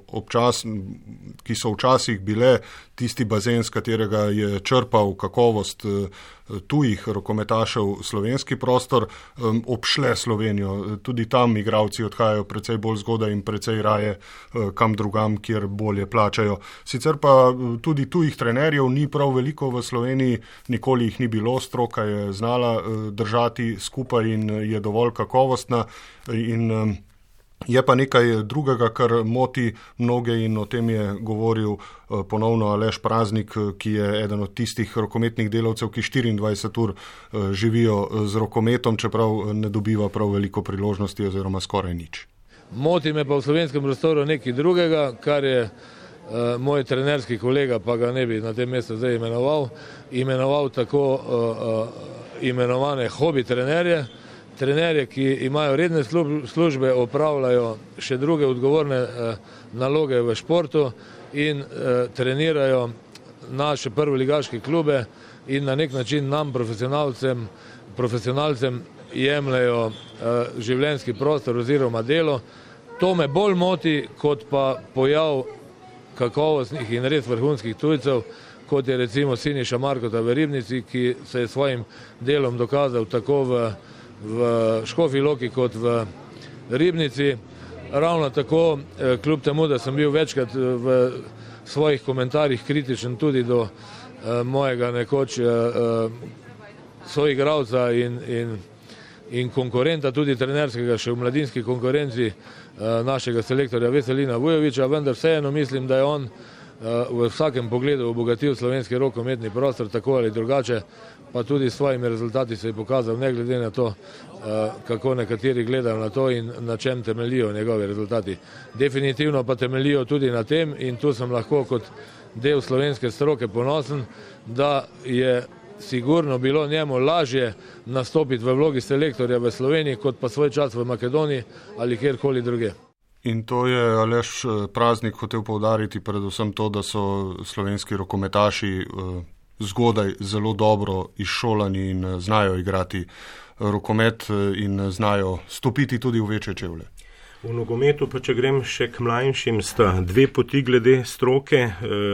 so včasih bile tisti bazen, z katerega je črpal kakovost tujih rokometašev slovenski prostor, obšle Slovenijo. Tudi tam igralci odhajajo precej bolj zgodaj in precej raje kam drugam, kjer bolje plačajo. Sicer pa tudi tujih trenerjev ni prav veliko v Sloveniji, nikoli jih ni bilo, stroka je znala držati skupaj in je dovolj kakovostna. In je pa nekaj drugega, kar moti mnoge in o tem je govoril ponovno Aleš Praznik, ki je eden od tistih rokometnih delavcev, ki 24 ur živijo z rokometom, čeprav ne dobiva prav veliko priložnosti oziroma skoraj nič. Moti me pa v slovenskem prostoru nekaj drugega, kar je moj trenerski kolega, pa ga ne bi na tem mestu zdaj imenoval tako imenovane hobi trenerje, ki imajo redne službe, opravljajo še druge odgovorne naloge v športu in trenirajo naše prvoligaške klube in na nek način nam profesionalcem jemljajo življenjski prostor oziroma delo. To me bolj moti, kot pa pojav kakovostnih in res vrhunskih tujcev, kot je recimo Siniša Markota v Ribnici, ki se je svojim delom dokazal tako v Škofji Loki kot v Ribnici. Ravno tako, kljub temu, da sem bil večkrat v svojih komentarjih kritičen tudi do mojega nekoč soigralca in konkurenta, tudi trenerskega, še v mladinski konkurenci našega selektorja Veselina Vujovića, vendar vseeno mislim, da je on v vsakem pogledu obogatil slovenski rokometni prostor, tako ali drugače, pa tudi s svojimi rezultati se je pokazal, ne glede na to, kako nekateri gledajo na to in na čem temeljijo njegovi rezultati. Definitivno pa temeljijo tudi na tem, in tu sem lahko kot del slovenske stroke ponosen, da je sigurno bilo njemu lažje nastopiti v vlogi selektorja v Sloveniji, kot pa svoj čas v Makedoniji ali kjerkoli druge. In to je Aleš Praznik hotel poudariti predvsem to, da so slovenski rokometaši zgodaj zelo dobro izšolani in znajo igrati rokomet in znajo stopiti tudi v večje čevlje. V nogometu pa, če grem še k mlajšim, sta dve poti glede stroke.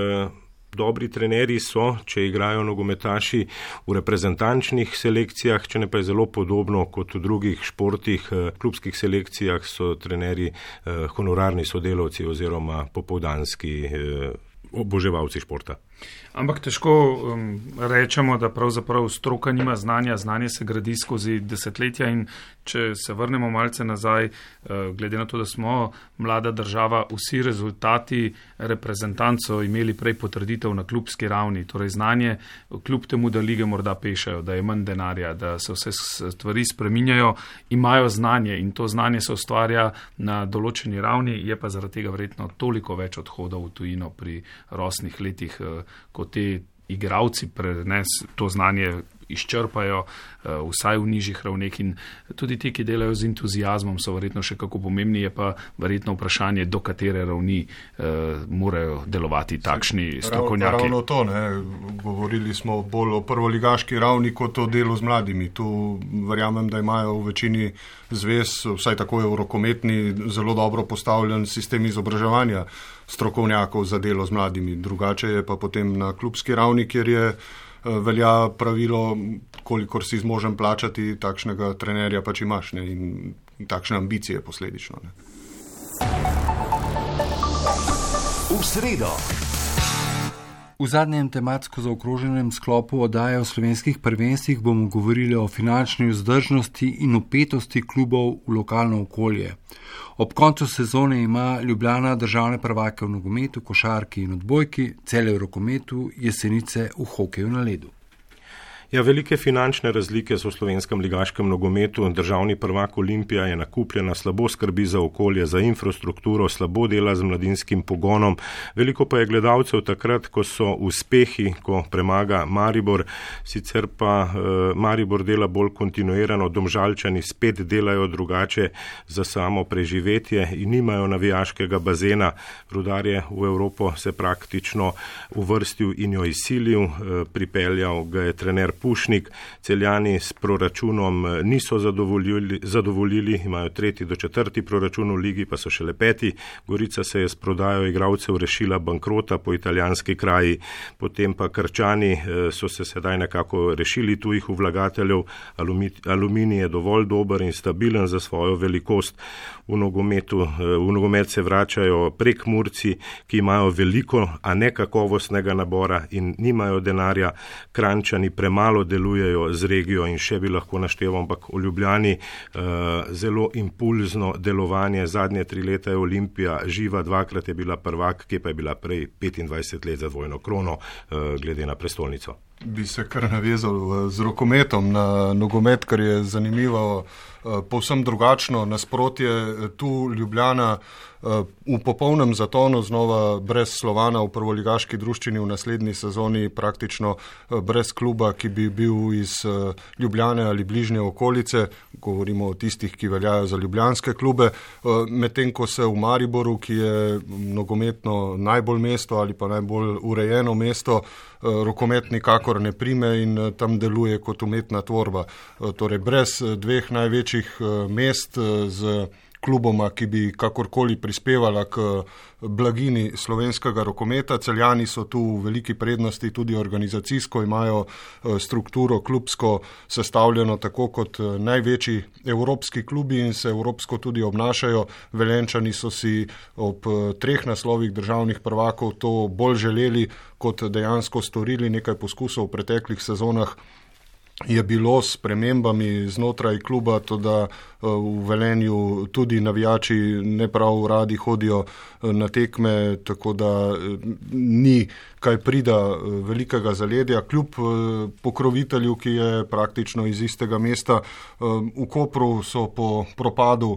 Dobri trenerji so, če igrajo nogometaši v reprezentančnih selekcijah, če ne pa je zelo podobno kot v drugih športih, klubskih selekcijah so trenerji honorarni sodelavci oziroma popoldanski oboževalci športa. Ampak težko rečemo, da pravzaprav stroka nima znanja, znanje se gradi skozi desetletja in če se vrnemo malce nazaj, glede na to, da smo mlada država, vsi rezultati reprezentancov imeli prej potrditev na klubski ravni, torej znanje, kljub temu, da lige morda pešajo, da je manj denarja, da se vse stvari spreminjajo, imajo znanje in to znanje se ustvarja na določeni ravni, je pa zaradi tega verjetno toliko več odhodov v tujino pri rosnih letih, ko te igralci to znanje izčrpajo, vsaj v nižjih ravneh in tudi ti, ki delajo z entuzijazmom, so verjetno še kako pomembni, je pa verjetno vprašanje, do katere ravni morajo delovati takšni strokovnjaki. Ravno to, govorili smo bolj o prvoligaški ravni kot o delu z mladimi. Tu verjamem, da imajo v večini zvez, vsaj tako je v rokometni, zelo dobro postavljen sistem izobraževanja strokovnjakov za delo z mladimi. Drugače je pa potem na klubski ravni, kjer je velja pravilo, kolikor si zmožen plačati, takšnega trenerja pač imaš, in takšne ambicije posledično. V sredo. V zadnjem tematsko zaokroženem sklopu oddaje o slovenskih prvenstvih bomo govorili o finančni vzdržnosti in upetosti klubov v lokalno okolje. Ob koncu sezone ima Ljubljana državne prvake v nogometu, košarki in odbojki, Celje v rokometu, Jesenice v hokeju na ledu. Ja, velike finančne razlike so v slovenskem ligaškem nogometu. Državni prvak Olimpija je nakupljena, slabo skrbi za okolje, za infrastrukturo, slabo dela z mladinskim pogonom. Veliko pa je gledalcev takrat, ko so uspehi, ko premaga Maribor. Sicer pa Maribor dela bolj kontinuirano, Domžalčani spet delajo drugače za samo preživetje in nimajo navijaškega bazena. Rudar je v Evropo se praktično uvrstil in jo izsilil, pripeljal ga je trener Pušnik. Celjani s proračunom niso zadovoljili, imajo 3. do 4. proračun v ligi, pa so šele 5. Gorica se je s prodajo igralcev rešila bankrota po italijanski kraji, potem pa Krčani so se sedaj nekako rešili tujih vlagateljev. Aluminij je dovolj dober in stabilen za svojo velikost. V nogomet se vračajo Prekmurci, ki imajo veliko, a ne kakovostnega nabora in nimajo denarja. Kranjčani premalo delujejo z regijo in še bi lahko našteval, ampak v Ljubljani zelo impulzno delovanje. Zadnje 3 leta je Olimpija živa, 2-krat je bila prvak, ki pa je bila prej 25 let za dvojno krono glede na prestolnico. bi se kar navezal z rokometom na nogomet, kar je zanimivo, povsem drugačno nasprotje. Tu Ljubljana v popolnem zatonu, znova brez Slovana v prvoligaški druščini v naslednji sezoni, praktično brez kluba, ki bi bil iz Ljubljane ali bližnje okolice, govorimo o tistih, ki veljajo za ljubljanske klube, medtem ko se v Mariboru, ki je nogometno najbolj mesto ali pa najbolj urejeno mesto, rokomet nikakor ne prime in tam deluje kot umetna tvorba. Torej brez dveh največjih mest z kluboma, ki bi kakorkoli prispevala k blagini slovenskega rokometa. Celjani so tu v veliki prednosti tudi organizacijsko, imajo strukturo klubsko sestavljeno tako kot največji evropski klubi in se evropsko tudi obnašajo. Velenjčani so si ob 3 naslovih državnih prvakov to bolj želeli, kot dejansko storili. Nekaj poskusov v preteklih sezonah je bilo s spremembami znotraj kluba, to da v Velenju tudi navijači ne prav radi hodijo na tekme, tako da ni kaj prida velikega zaledja. Kljub pokrovitelju, ki je praktično iz istega mesta, v Kopru so po propadu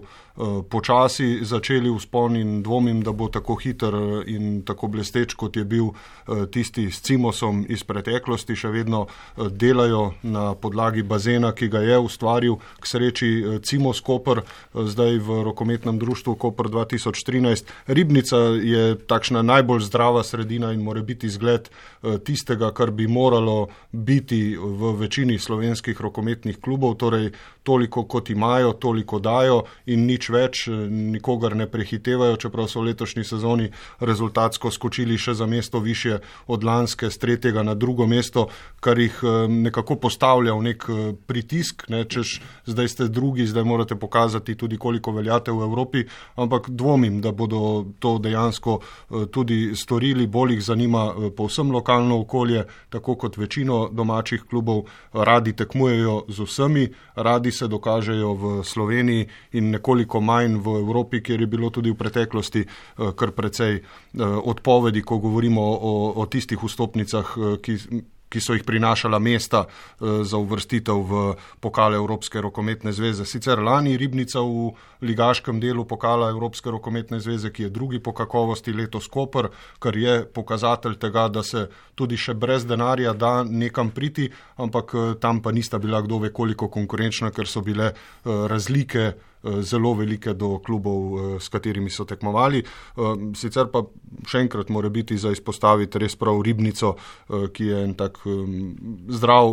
počasi začeli vzpon in dvomim, da bo tako hiter in tako blesteč, kot je bil tisti s Cimosom iz preteklosti. Še vedno delajo na podlagi bazena, ki ga je ustvaril k sreči Cimos Koper, zdaj v rokometnem društvu Koper 2013. Ribnica je takšna najbolj zdrava sredina in mora biti zgled tistega, kar bi moralo biti v večini slovenskih rokometnih klubov, torej toliko kot imajo, toliko dajo in nič več, nikogar ne prehitevajo, čeprav so v letošnji sezoni rezultatsko skočili še za mesto više od lanske, z 3. na 2. mesto, kar jih nekako postavlja v nek pritisk, ne, češ zdaj ste drugi, zdaj morate pokazati tudi koliko veljate v Evropi, ampak dvomim, da bodo to dejansko tudi storili. Bolj jih zanima povsem lokalno okolje, tako kot večino domačih klubov, radi tekmujejo z vsemi, radi se dokažejo v Sloveniji in nekoliko manj v Evropi, kjer je bilo tudi v preteklosti kar precej odpovedi, ko govorimo o tistih vstopnicah, ki so jih prinašala mesta za uvrstitev v pokale Evropske rokometne zveze. Sicer lani Ribnica v ligaškem delu pokala Evropske rokometne zveze, ki je drugi po kakovosti, letos Koper, kar je pokazatelj tega, da se tudi še brez denarja da nekam priti, ampak tam pa nista bila kdo ve koliko konkurenčna, ker so bile razlike zelo velike do klubov, s katerimi so tekmovali. Sicer pa še enkrat mora biti za izpostaviti res prav Ribnico, ki je en tak zdrav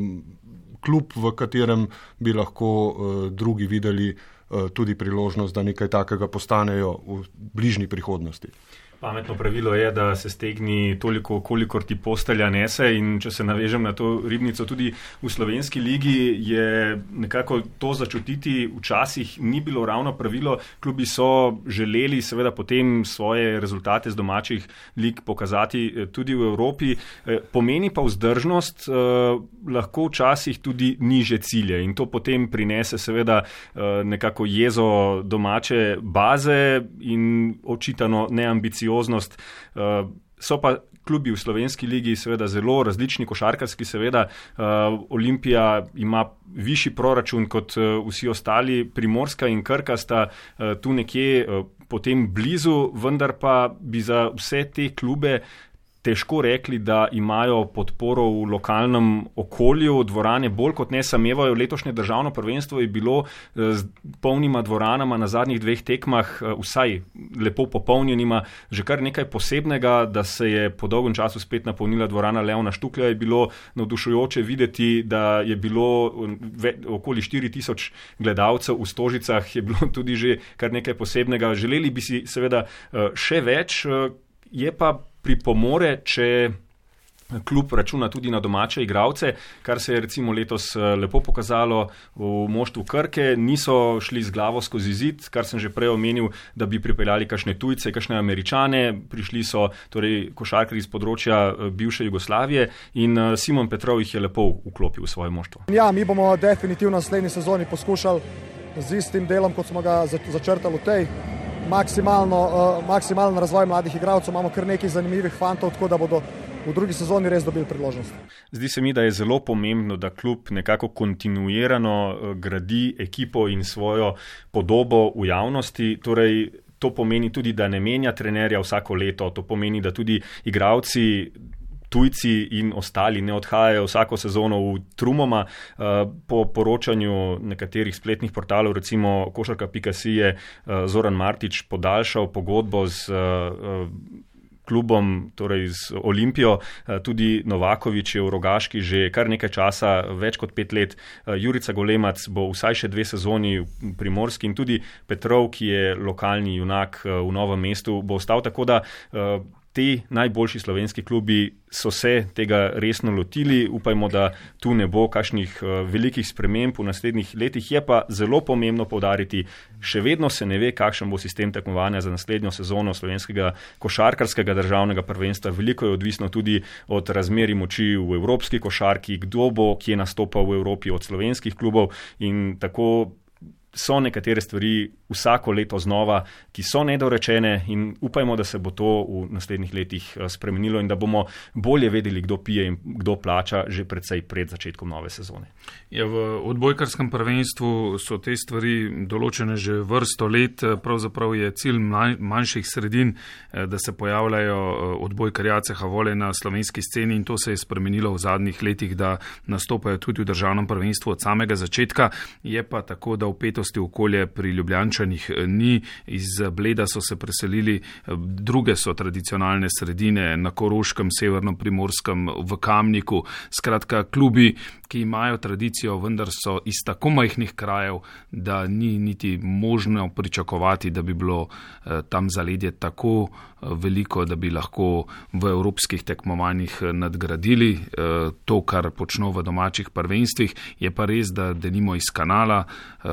klub, v katerem bi lahko drugi videli tudi priložnost, da nekaj takega postanejo v bližnji prihodnosti. Pametno pravilo je, da se stegni toliko, kolikor ti postelja nese, in če se navežem na to Ribnico, tudi v slovenski ligi je nekako to začutiti včasih ni bilo ravno pravilo. Klubi so želeli seveda potem svoje rezultate z domačih lig pokazati tudi v Evropi. Pomeni pa vzdržnost lahko včasih tudi niže cilje in to potem prinese seveda nekako jezo domače baze in očitano neambicioznost. So pa klubi v slovenski ligi seveda zelo različni, košarkarski seveda. Olimpija ima višji proračun kot vsi ostali, Primorska in Krka sta tu nekje potem blizu, vendar pa bi za vse te klube težko rekli, da imajo podporo v lokalnem okolju. Dvorane bolj kot ne samevajo. Letošnje državno prvenstvo je bilo z polnima dvoranama na zadnjih 2 tekmah, vsaj lepo popolnjenima, že kar nekaj posebnega. Da se je po dolgem času spet napolnila dvorana Leona Štuklja, je bilo navdušujoče videti, da je bilo okoli 4000 gledalcev v Stožicah, je bilo tudi že kar nekaj posebnega. Želeli bi si seveda še več, je pa pripomore, če klub računa tudi na domače igralce, kar se je recimo letos lepo pokazalo v moštvu Krke. Niso šli z glavo skozi zid, kar sem že prej omenil, da bi pripeljali kakšne tujce, kakšne Američane. Prišli so torej košarkarji iz področja bivše Jugoslavije in Simon Petrov jih je lepo vklopil v svoje moštvo. Ja, mi bomo definitivno v naslednji sezoni poskušali z istim delom, kot smo ga začrtali v tej, maksimalen razvoj mladih igralcev. Imamo kar nekaj zanimivih fantov, tako da bodo v drugi sezoni res dobili priložnost. Zdi se mi, da je zelo pomembno, da klub nekako kontinuirano gradi ekipo in svojo podobo v javnosti. Torej, to pomeni tudi, da ne menja trenerja vsako leto, to pomeni, da tudi igralci, tujci in ostali ne odhajajo vsako sezono v trumoma. Po poročanju nekaterih spletnih portalov, recimo košarka.si, je Zoran Martič podaljšal pogodbo z klubom, torej z Olimpijo, tudi Novakovič je v Rogaški že kar nekaj časa, več kot 5 let, Jurica Golemac bo vsaj še 2 sezoni v Primorski in tudi Petrov, ki je lokalni junak v Novem mestu, bo ostal, tako da ti najboljši slovenski klubi so se tega resno lotili. Upajmo, da tu ne bo kakšnih velikih sprememb v naslednjih letih. Je pa zelo pomembno poudariti, še vedno se ne ve, kakšen bo sistem tekmovanja za naslednjo sezono slovenskega košarkarskega državnega prvenstva. Veliko je odvisno tudi od razmerij moči v evropski košarki, kdo bo kje nastopal v Evropi od slovenskih klubov, in tako so nekatere stvari vsako leto znova, ki so nedorečene, in upajmo, da se bo to v naslednjih letih spremenilo in da bomo bolje vedeli, kdo pije in kdo plača že precej pred začetkom nove sezone. Ja, v odbojkarskem prvenstvu so te stvari določene že vrsto let. Pravzaprav je cilj manjših sredin, da se pojavljajo odbojkarji ACH Vole na slovenski sceni, in to se je spremenilo v zadnjih letih, da nastopajo tudi v državnem prvenstvu od samega začetka. Je pa tako, da vpetosti okolje pri Ljubljančanih ni. Iz Bleda so se preselili, druge so tradicionalne sredine na Koroškem, Severno Primorskem, v Kamniku. Skratka, klubi, ki imajo tradicijo, vendar so iz tako majhnih krajev, da ni niti možno pričakovati, da bi bilo tam zaledje tako veliko, da bi lahko v evropskih tekmovanjih nadgradili to, kar počno v domačih prvenstvih. Je pa res, da denimo iz Kanala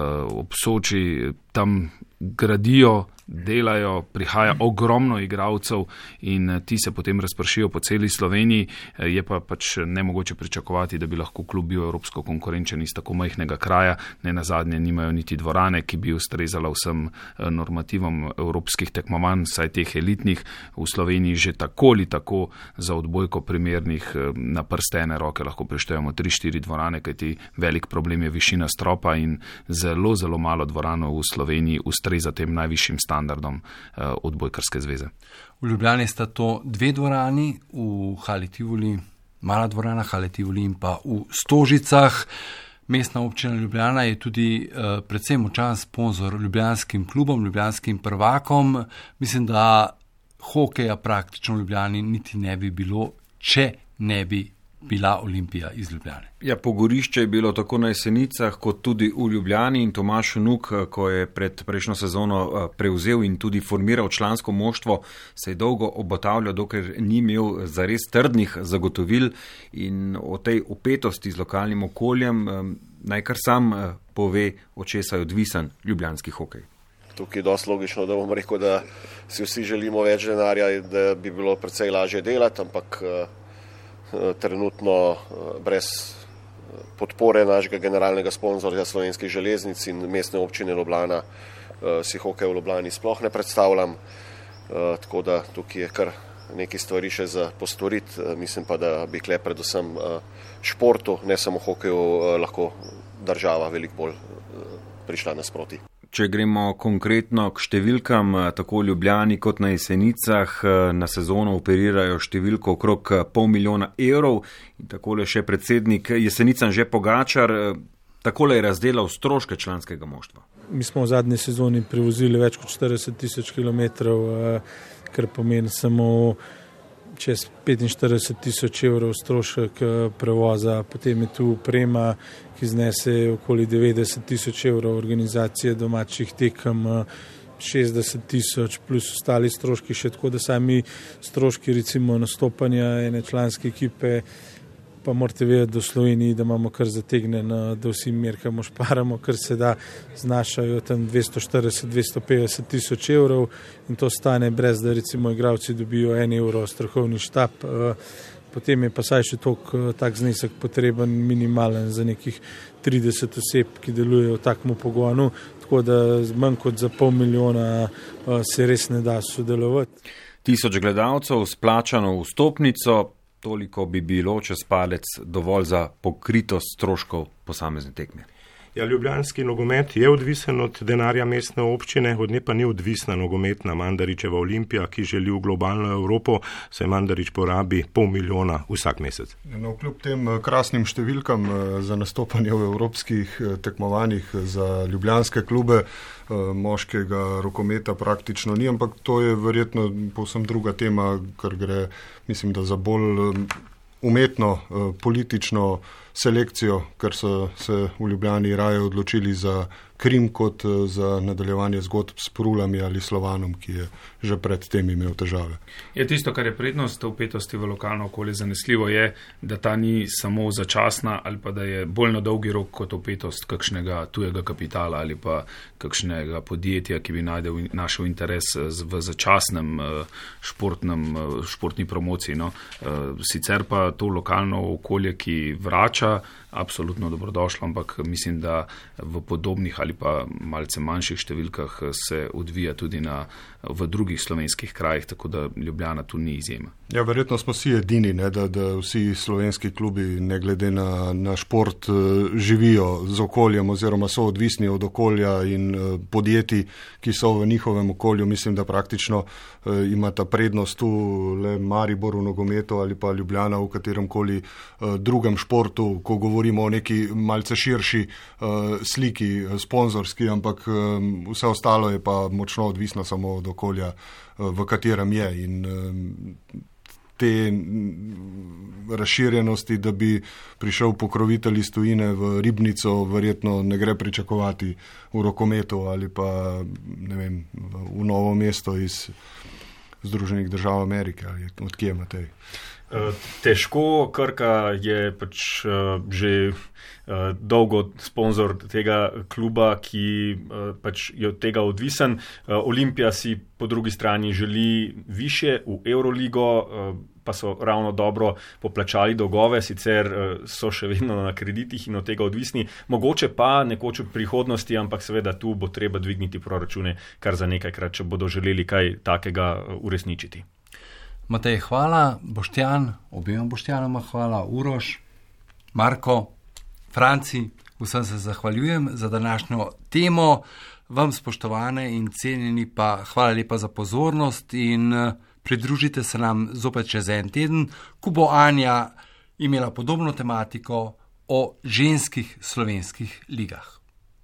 ob Soči tam gradijo, delajo, prihaja ogromno igralcev in ti se potem razpršijo po celi Sloveniji. Je pa pač nemogoče pričakovati, da bi lahko klub bil evropsko konkurenčen iz tako majhnega kraja. Ne nazadnje nimajo niti dvorane, ki bi ustrezala vsem normativom evropskih tekmovanj, saj teh elitnih v Sloveniji že tako ali tako za odbojko primernih na prste ene roke lahko preštejemo 3-4 dvorane, kajti velik problem je višina stropa in zelo, zelo malo dvoranov v Sloveniji ustreza tem najvišjim standardom odbojkarske zveze. V Ljubljani sta to 2 dvorani, v Hali Tivoli, mala dvorana Hali Tivoli, in pa v Stožicah. Mestna občina Ljubljana je tudi predvsem močan sponzor ljubljanskim klubom, ljubljanskim prvakom. Mislim, da hokeja praktično v Ljubljani niti ne bi bilo, če ne bi bila Olimpija iz Ljubljane. Ja, pogorišče je bilo tako na Jesenicah kot tudi v Ljubljani, in Tomaž Vnuk, ko je pred prejšnjo sezono prevzel in tudi formiral člansko moštvo, se je dolgo obotavljal, dokler ni imel zares trdnih zagotovil, in o tej upetosti z lokalnim okoljem naj kar sam pove, od česa je odvisen ljubljanski hokej. Tukaj je dosti logično, da bom rekel, da si vsi želimo več denarja, da bi bilo precej lažje delati, ampak trenutno brez podpore našega generalnega sponzorja Slovenskih železnic in mestne občine Ljubljana si hokej v Ljubljani sploh ne predstavljam, tako da tukaj je kar nekaj stvari še za postoriti. Mislim pa, da bi kle predvsem športu, ne samo hokeju, lahko država veliko bolj prišla nasproti. Če gremo konkretno k številkam, tako v Ljubljani kot na Jesenicah na sezono operirajo številko okrog 500 000 evrov, in takole še predsednik Jesenicam Anže Pogačar takole je razdelal stroške članskega moštva. Mi smo v zadnji sezoni prevozili več kot 40 000 kilometrov, kar pomeni samo čez 45 000 evrov strošek prevoza, potem je tu oprema, ki znese okoli 90 000 evrov, organizacije domačih tekem 60 000 plus ostali stroški še, tako da sami stroški recimo nastopanja ene članske ekipe, pa morate vedeti, da v Sloveniji, da imamo kar zategnjeno, da vsi merkamo, šparamo, kar se da, znašajo tam 240-250 000 evrov, in to stane brez, da recimo igralci dobijo 1 evro strokovni štab. Potem je pa saj še tak znesek potreben, minimalen za nekih 30 oseb, ki delujejo v takmu pogonu, tako da manj kot za 500 000 se res ne da sodelovati. 1000 gledalcev s plačano vstopnico, toliko bi bilo čez palec dovolj za pokritost stroškov posamezne tekme. Ja, ljubljanski nogomet je odvisen od denarja mestne občine, od nje pa ni odvisna nogometna Mandaričeva Olimpija, ki želi v globalno Evropo, saj Mandarič porabi 500 000 vsak mesec. No, kljub tem krasnim številkam za nastopanje v evropskih tekmovanjih za ljubljanske klube, moškega rokometa praktično ni, ampak to je verjetno povsem druga tema, ker gre, mislim, da za bolj umetno politično selekcijo, ker so se v Ljubljani raje odločili za Krim kot za nadaljevanje zgodb s Prulami ali Slovanom, ki je že pred tem imel težave. Je tisto, kar je prednost vpetosti v lokalno okolje zanesljivo, je, da ta ni samo začasna ali pa da je bolj na dolgi rok kot vpetost kakšnega tujega kapitala ali pa kakšnega podjetja, ki bi našel interes v začasnem športni promociji. No. Sicer pa to lokalno okolje, ki vrača, absolutno dobrodošlo, ampak mislim, da v podobnih ali pa malce manjših številkah se odvija tudi v drugih slovenskih krajih, tako da Ljubljana tu ni izjema. Ja, verjetno smo vsi edini, ne, da vsi slovenski klubi, ne glede na šport, živijo z okoljem oziroma so odvisni od okolja in podjetij, ki so v njihovem okolju. Mislim, da praktično ima ta prednost tu le Maribor v nogometu ali pa Ljubljana v kateremkoli drugem športu, ko govorimo o neki malce širši sliki, sponzorski, ampak vse ostalo je pa močno odvisno samo od okolja, v katerem je. In te razširjenosti, da bi prišel pokrovitelj iz tujine v Ribnico, verjetno ne gre pričakovati v rokometu ali pa ne vem, v Novo mesto iz Združenih držav Amerike ali odkje Matej. Težko, Krka je pač že dolgo sponzor tega kluba, ki pač je od tega odvisen. Olimpija si po drugi strani želi više v Euroligo, pa so ravno dobro poplačali dolgove, sicer so še vedno na kreditih in od tega odvisni. Mogoče pa nekoč v prihodnosti, ampak seveda tu bo treba dvigniti proračune kar za nekajkrat, če bodo želeli kaj takega uresničiti. Matej, hvala. Boštjan, obema Boštjanoma hvala. Uroš, Marko, Franci, vsem se zahvaljujem za današnjo temo. Vam, spoštovane in cenjeni, pa hvala lepa za pozornost in pridružite se nam zopet čez en teden, ko bo Anja imela podobno tematiko o ženskih slovenskih ligah.